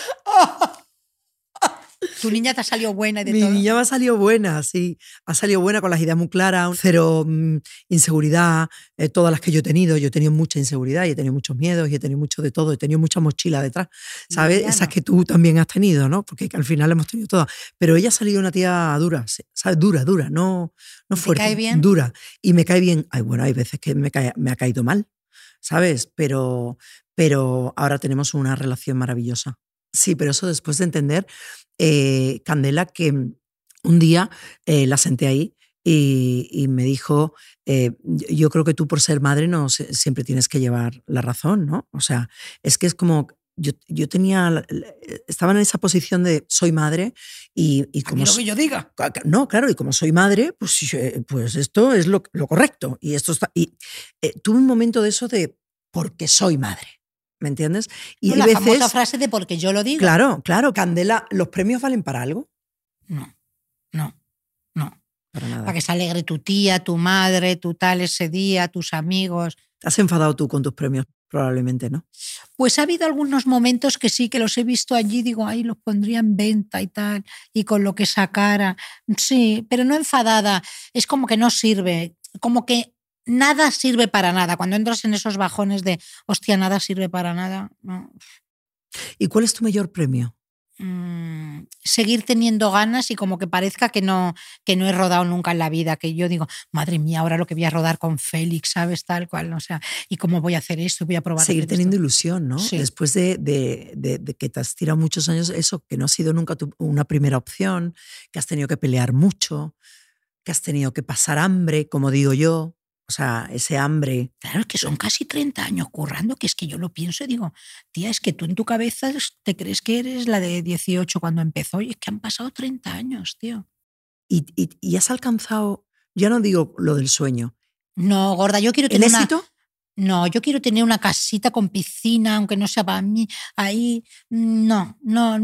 Tu niña te ha salido buena y de Mi todo. niña me ha salido buena, sí. Ha salido buena con las ideas muy claras, cero inseguridad, todas las que yo he tenido. Yo he tenido mucha inseguridad y he tenido muchos miedos y he tenido mucho de todo. He tenido mucha mochila detrás, ¿sabes? Ya no. Esas que tú también has tenido, ¿no? Porque al final hemos tenido todas. Pero ella ha salido una tía dura, ¿sabes? Dura, no ¿Te fuerte. cae bien? Dura. Y me cae bien. Ay, bueno, hay veces que me ha caído mal, ¿sabes? Pero ahora tenemos una relación maravillosa. Sí, pero eso después de entender, Candela, que un día la senté ahí y me dijo, yo creo que tú por ser madre no siempre tienes que llevar la razón, ¿no? O sea, es que es como, yo tenía, estaba en esa posición de soy madre y como... lo que yo diga. No, claro, y como soy madre, pues esto es lo correcto. Y esto está... Y tuve un momento de eso de porque soy madre. ¿Me entiendes? Y No, hay la veces, famosa frase de porque yo lo digo. Claro, Candela, ¿los premios valen para algo? No. Para nada. Para que se alegre tu tía, tu madre, tu tal ese día, tus amigos. ¿Te has enfadado tú con tus premios? Probablemente, ¿no? Pues ha habido algunos momentos que sí, que los he visto allí, digo, ay, los pondría en venta y tal, y con lo que sacara. Sí, pero no enfadada. Es como que no sirve, como que nada sirve para nada. Cuando entras en esos bajones de, hostia, nada sirve para nada, no. ¿Y cuál es tu mayor premio? Seguir teniendo ganas y como que parezca que no he rodado nunca en la vida, que yo digo, madre mía, ahora lo que voy a rodar con Félix, ¿sabes? Tal cual, o sea, ¿y cómo voy a hacer esto? Voy a probar. Seguir teniendo ilusión, ¿no? Sí. Después de que te has tirado muchos años, eso, que no ha sido nunca una primera opción, que has tenido que pelear mucho, que has tenido que pasar hambre, como digo yo. O sea, ese hambre. Claro, es que son casi 30 años currando, que es que yo lo pienso y digo, tía, es que tú en tu cabeza te crees que eres la de 18 cuando empezó y es que han pasado 30 años, tío. Y has alcanzado, ya no digo lo del sueño. No, gorda, yo quiero ¿El tener éxito? No, yo quiero tener una casita con piscina, aunque no sea para mí, ahí, no.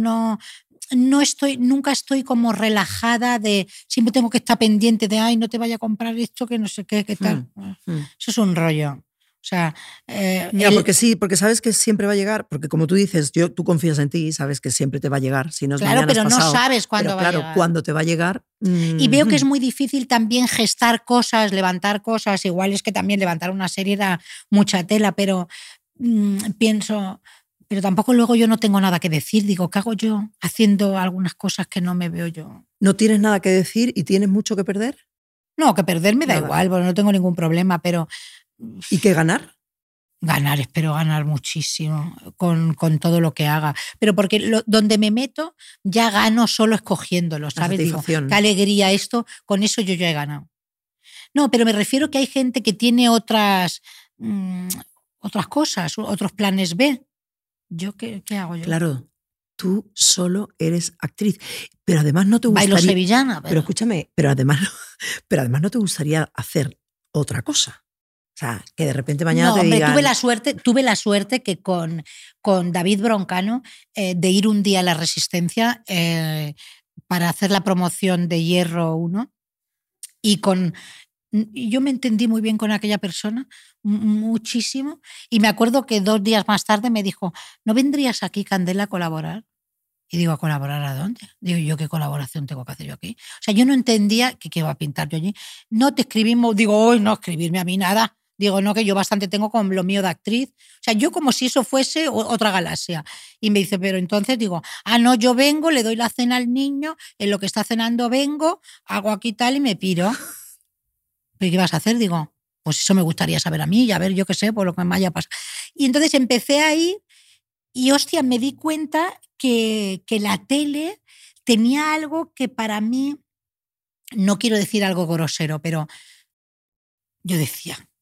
Nunca estoy como relajada de, siempre tengo que estar pendiente de, ay, no te vaya a comprar esto, que no sé qué tal. Eso es un rollo. O sea, porque sí, porque sabes que siempre va a llegar, porque como tú dices, tú confías en ti, sabes que siempre te va a llegar. Si no es claro, mañana, pero es pasado, no sabes cuándo va a llegar. Claro, cuándo te va a llegar. Y veo que es muy difícil también gestar cosas, levantar cosas. Igual es que también levantar una serie era mucha tela, pero pienso... Pero tampoco luego yo no tengo nada que decir. Digo, ¿qué hago yo haciendo algunas cosas que no me veo yo? ¿No tienes nada que decir y tienes mucho que perder? No, que perder me da Nada. igual, porque no tengo ningún problema, pero... ¿Y qué ganar? Ganar, espero ganar muchísimo con todo lo que haga. Pero porque donde me meto ya gano solo escogiéndolo, ¿sabes? Digo, qué alegría esto, con eso yo ya he ganado. No, pero me refiero que hay gente que tiene otras cosas, otros planes B. ¿Yo qué hago yo? Claro, tú solo eres actriz, pero además no te gustaría... Bailo sevillana. Pero escúchame, pero además no te gustaría hacer otra cosa. O sea, que de repente mañana te digan... Tuve la suerte que con David Broncano de ir un día a La Resistencia para hacer la promoción de Hierro 1 y yo me entendí muy bien con aquella persona, muchísimo, y me acuerdo que 2 días más tarde me dijo, ¿no vendrías aquí, Candela, a colaborar? Y digo, ¿a colaborar a dónde? Digo, ¿yo qué colaboración tengo que hacer yo aquí? O sea, yo no entendía que qué iba a pintar yo allí. No te escribimos, digo, hoy no escribirme a mí nada. Digo, no, que yo bastante tengo con lo mío de actriz. O sea, yo como si eso fuese otra galaxia. Y me dice, pero entonces digo, no, yo vengo, le doy la cena al niño, en lo que está cenando vengo, hago aquí tal y me piro. ¿Pero qué vas a hacer? Digo, pues eso me gustaría saber a mí y a ver, yo qué sé, por lo que me haya pasado. Y entonces empecé a ir y, hostia, me di cuenta que la tele tenía algo que para mí, no quiero decir algo grosero, pero yo decía,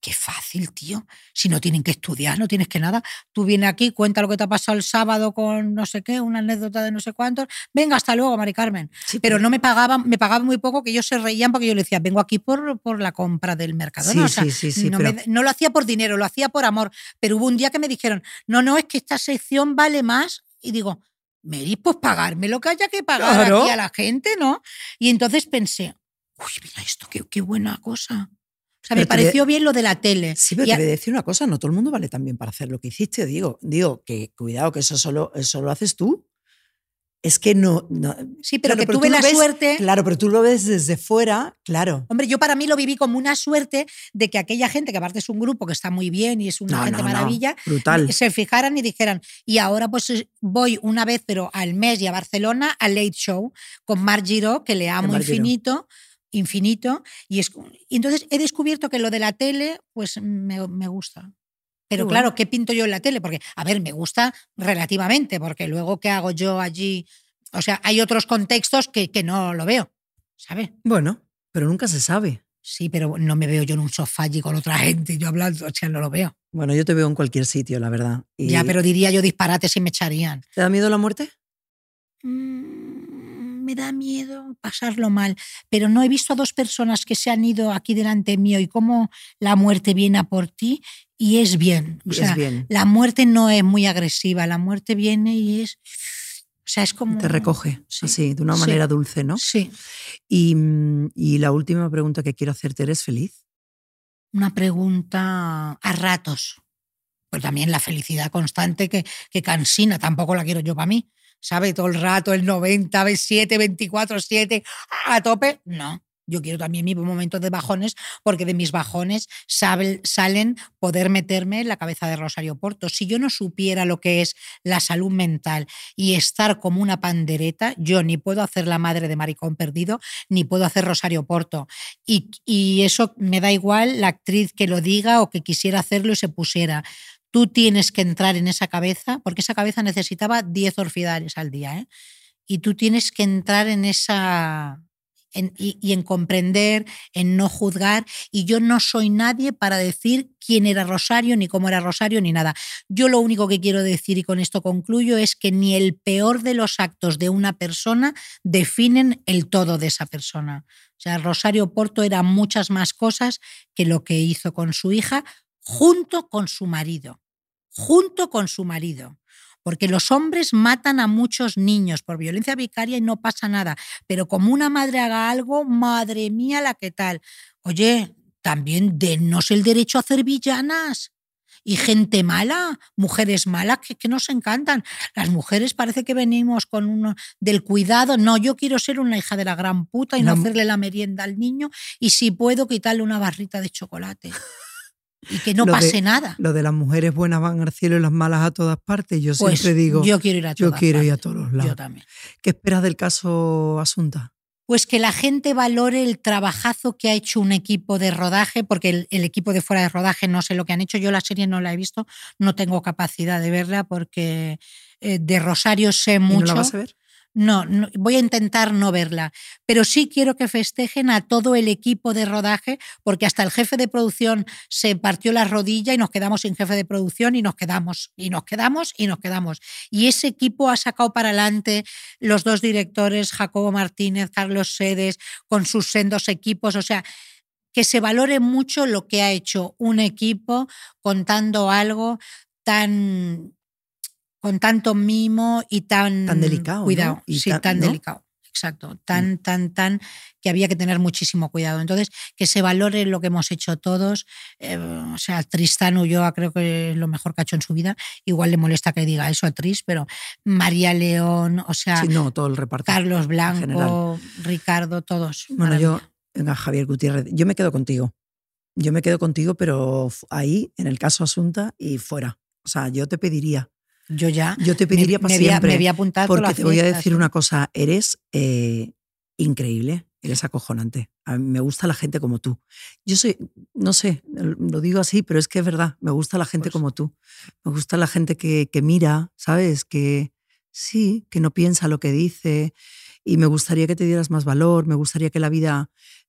Qué fácil, tío. Si no tienen que estudiar, no tienes que nada. Tú vienes aquí, cuenta lo que te ha pasado el sábado con no sé qué, una anécdota de no sé cuántos. Venga, hasta luego, Mari Carmen. Sí, pero no me pagaban muy poco, que ellos se reían porque yo le decía, vengo aquí por la compra del Mercadona. Sí, no, pero... no lo hacía por dinero, lo hacía por amor. Pero hubo un día que me dijeron, no, es que esta sección vale más. Y digo, Mary, pues pagarme lo que haya que pagar aquí a la gente, ¿no? Y entonces pensé, uy, mira esto, qué buena cosa. O sea, me pareció bien lo de la tele. Sí, pero te voy a decir una cosa, no todo el mundo vale tan bien para hacer lo que hiciste. Digo que cuidado, que eso solo haces tú. Es que no sí, pero claro, que tuve la suerte. Claro, pero tú lo ves desde fuera, claro. Hombre, yo para mí lo viví como una suerte de que aquella gente, que aparte es un grupo que está muy bien y es una gente maravilla, brutal. Se fijaran y dijeran, y ahora pues voy una vez, pero al mes y a Barcelona, al Late Show, con Marc Giró, que le amo infinito. Y entonces he descubierto que lo de la tele, pues me gusta. Pero claro, ¿qué pinto yo en la tele? Porque, a ver, me gusta relativamente, porque luego, ¿qué hago yo allí? O sea, hay otros contextos que no lo veo, ¿sabes? Bueno, pero nunca se sabe. Sí, pero no me veo yo en un sofá allí con otra gente, yo hablando, o sea, no lo veo. Bueno, yo te veo en cualquier sitio, la verdad. Y... Ya, pero diría yo disparates y me echarían. ¿Te da miedo la muerte? Me da miedo pasarlo mal, pero no he visto a dos personas que se han ido aquí delante mío y cómo la muerte viene a por ti y es bien. O sea, bien. La muerte no es muy agresiva, la muerte viene y es... O sea, es como... Te recoge, así, de una manera dulce, ¿no? Sí. Y la última pregunta que quiero hacerte, ¿eres feliz? Una pregunta a ratos. Pues también la felicidad constante que cansina, tampoco la quiero yo para mí. ¿Sabe? Todo el rato, el 90, 7, 24/7, a tope. No, yo quiero también mis momentos de bajones, porque de mis bajones salen poder meterme en la cabeza de Rosario Porto. Si yo no supiera lo que es la salud mental y estar como una pandereta, yo ni puedo hacer la madre de Maricón Perdido, ni puedo hacer Rosario Porto. Y eso me da igual la actriz que lo diga o que quisiera hacerlo y se pusiera. Tú tienes que entrar en esa cabeza, porque esa cabeza necesitaba 10 orfidales al día, ¿eh? Y tú tienes que entrar en esa... y en comprender, en no juzgar, y yo no soy nadie para decir quién era Rosario, ni cómo era Rosario, ni nada. Yo lo único que quiero decir, y con esto concluyo, es que ni el peor de los actos de una persona definen el todo de esa persona. O sea, Rosario Porto era muchas más cosas que lo que hizo con su hija, junto con su marido. Porque los hombres matan a muchos niños por violencia vicaria y no pasa nada, pero como una madre haga algo, madre mía la que tal. Oye, también dennos el derecho a hacer villanas y gente mala, mujeres malas que nos encantan. Las mujeres parece que venimos con uno del cuidado. No, yo quiero ser una hija de la gran puta y no hacerle la merienda al niño, y si puedo quitarle una barrita de chocolate. Y que no pase nada. Lo de las mujeres buenas van al cielo y las malas a todas partes. Yo pues siempre digo, yo quiero ir a todas partes. Yo quiero ir a todos lados. Yo también. ¿Qué esperas del caso Asunta? Pues que la gente valore el trabajazo que ha hecho un equipo de rodaje, porque el equipo de fuera de rodaje no sé lo que han hecho. Yo la serie no la he visto, no tengo capacidad de verla porque de Rosario sé mucho. ¿Y no la vas a ver? No, voy a intentar no verla, pero sí quiero que festejen a todo el equipo de rodaje, porque hasta el jefe de producción se partió la rodilla y nos quedamos sin jefe de producción y nos quedamos. Y ese equipo ha sacado para adelante los dos directores, Jacobo Martínez, Carlos Sedes, con sus sendos equipos, o sea, que se valore mucho lo que ha hecho un equipo contando algo con tanto mimo y tan delicado, cuidado, ¿no? Y sí, tan ¿no? delicado, exacto, tan que había que tener muchísimo cuidado. Entonces, que se valore lo que hemos hecho todos. O sea, Tristán Ulloa creo que es lo mejor que ha hecho en su vida. Igual le molesta que diga eso a Tris, pero María León, o sea, sí, no, todo el reparto, Carlos Blanco, Ricardo, todos. Bueno, venga, Javier Gutiérrez, yo me quedo contigo, pero ahí, en el caso Asunta y fuera. O sea, yo te pediría para siempre, me voy a apuntar porque por te voy a decir una cosa, eres increíble, eres acojonante. A mí me gusta la gente como tú. Yo soy, no sé, lo digo así, pero es que es verdad, me gusta la gente como tú. Me gusta la gente que mira, ¿sabes? Que sí, que no piensa lo que dice, y me gustaría que te dieras más valor, me gustaría que la vida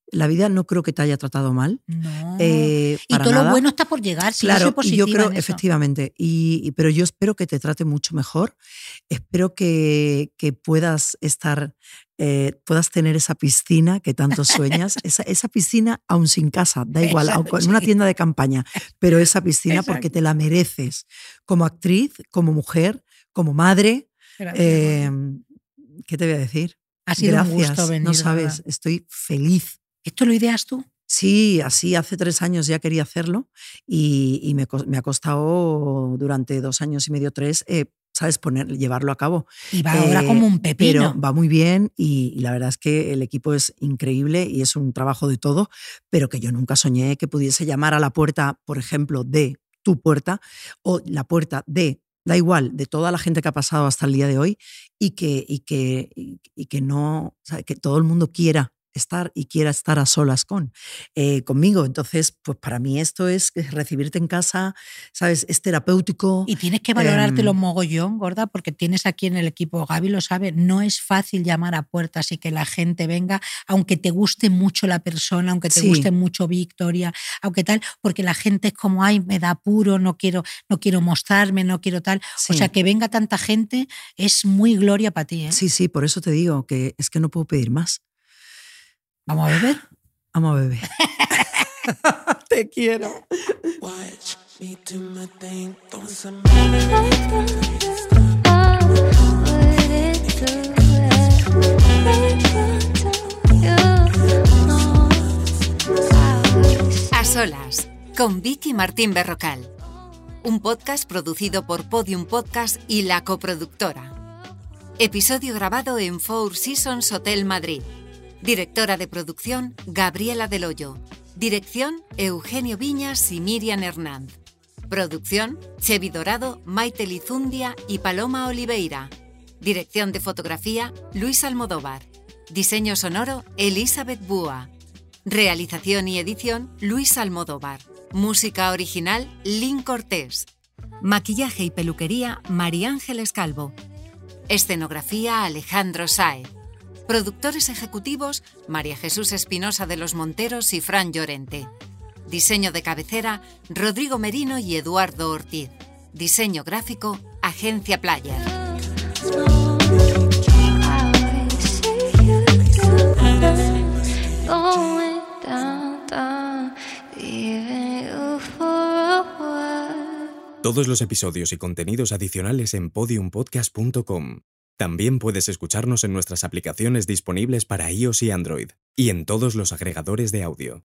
La vida no creo que te haya tratado mal. No. Y todo lo bueno está por llegar. Si claro, yo soy positiva y yo creo, en eso. efectivamente, pero yo espero que te trate mucho mejor. Espero que puedas puedas tener esa piscina que tanto sueñas. esa piscina, aún sin casa, da igual, aun en una tienda de campaña, pero esa piscina porque te la mereces. Como actriz, como mujer, como madre. Gracias. ¿Qué te voy a decir? Ha sido Gracias, un gusto venir. no sabes, estoy feliz. ¿Esto lo ideas tú? Sí, así hace 3 años ya quería hacerlo y me ha costado durante 2 años y medio, 3, ¿sabes? Llevarlo a cabo. Y va ahora como un pepino. Pero va muy bien y la verdad es que el equipo es increíble y es un trabajo de todo, pero que yo nunca soñé que pudiese llamar a la puerta, por ejemplo, de tu puerta o la puerta de, da igual, de toda la gente que ha pasado hasta el día de hoy y que no, o sea, que todo el mundo quiera estar a solas conmigo. Entonces, pues para mí esto es recibirte en casa, ¿sabes? Es terapéutico. Y tienes que valorártelo mogollón, gorda, porque tienes aquí en el equipo, Gaby lo sabe, no es fácil llamar a puertas y que la gente venga, aunque te guste mucho la persona, aunque te guste mucho Victoria, aunque tal, porque la gente es como, ay, me da apuro, no quiero mostrarme, no quiero tal. Sí. O sea, que venga tanta gente es muy gloria para ti, ¿eh? Sí, por eso te digo que es que no puedo pedir más. ¿Vamos a beber? Vamos a beber. Te quiero. A solas, con Vicky Martín Berrocal. Un podcast producido por Podium Podcast y La Coproductora. Episodio grabado en Four Seasons Hotel Madrid. Directora de producción, Gabriela Del Hoyo. Dirección, Eugenio Viñas y Miriam Hernández. Producción, Chevi Dorado, Maite Lizundia y Paloma Oliveira. Dirección de fotografía, Luis Almodóvar. Diseño sonoro, Elizabeth Búa. Realización y edición, Luis Almodóvar. Música original, Lynn Cortés. Maquillaje y peluquería, María Ángeles Calvo. Escenografía, Alejandro Sáez. Productores ejecutivos, María Jesús Espinosa de los Monteros y Fran Llorente. Diseño de cabecera, Rodrigo Merino y Eduardo Ortiz. Diseño gráfico, Agencia Player. Todos los episodios y contenidos adicionales en podiumpodcast.com. También puedes escucharnos en nuestras aplicaciones disponibles para iOS y Android, y en todos los agregadores de audio.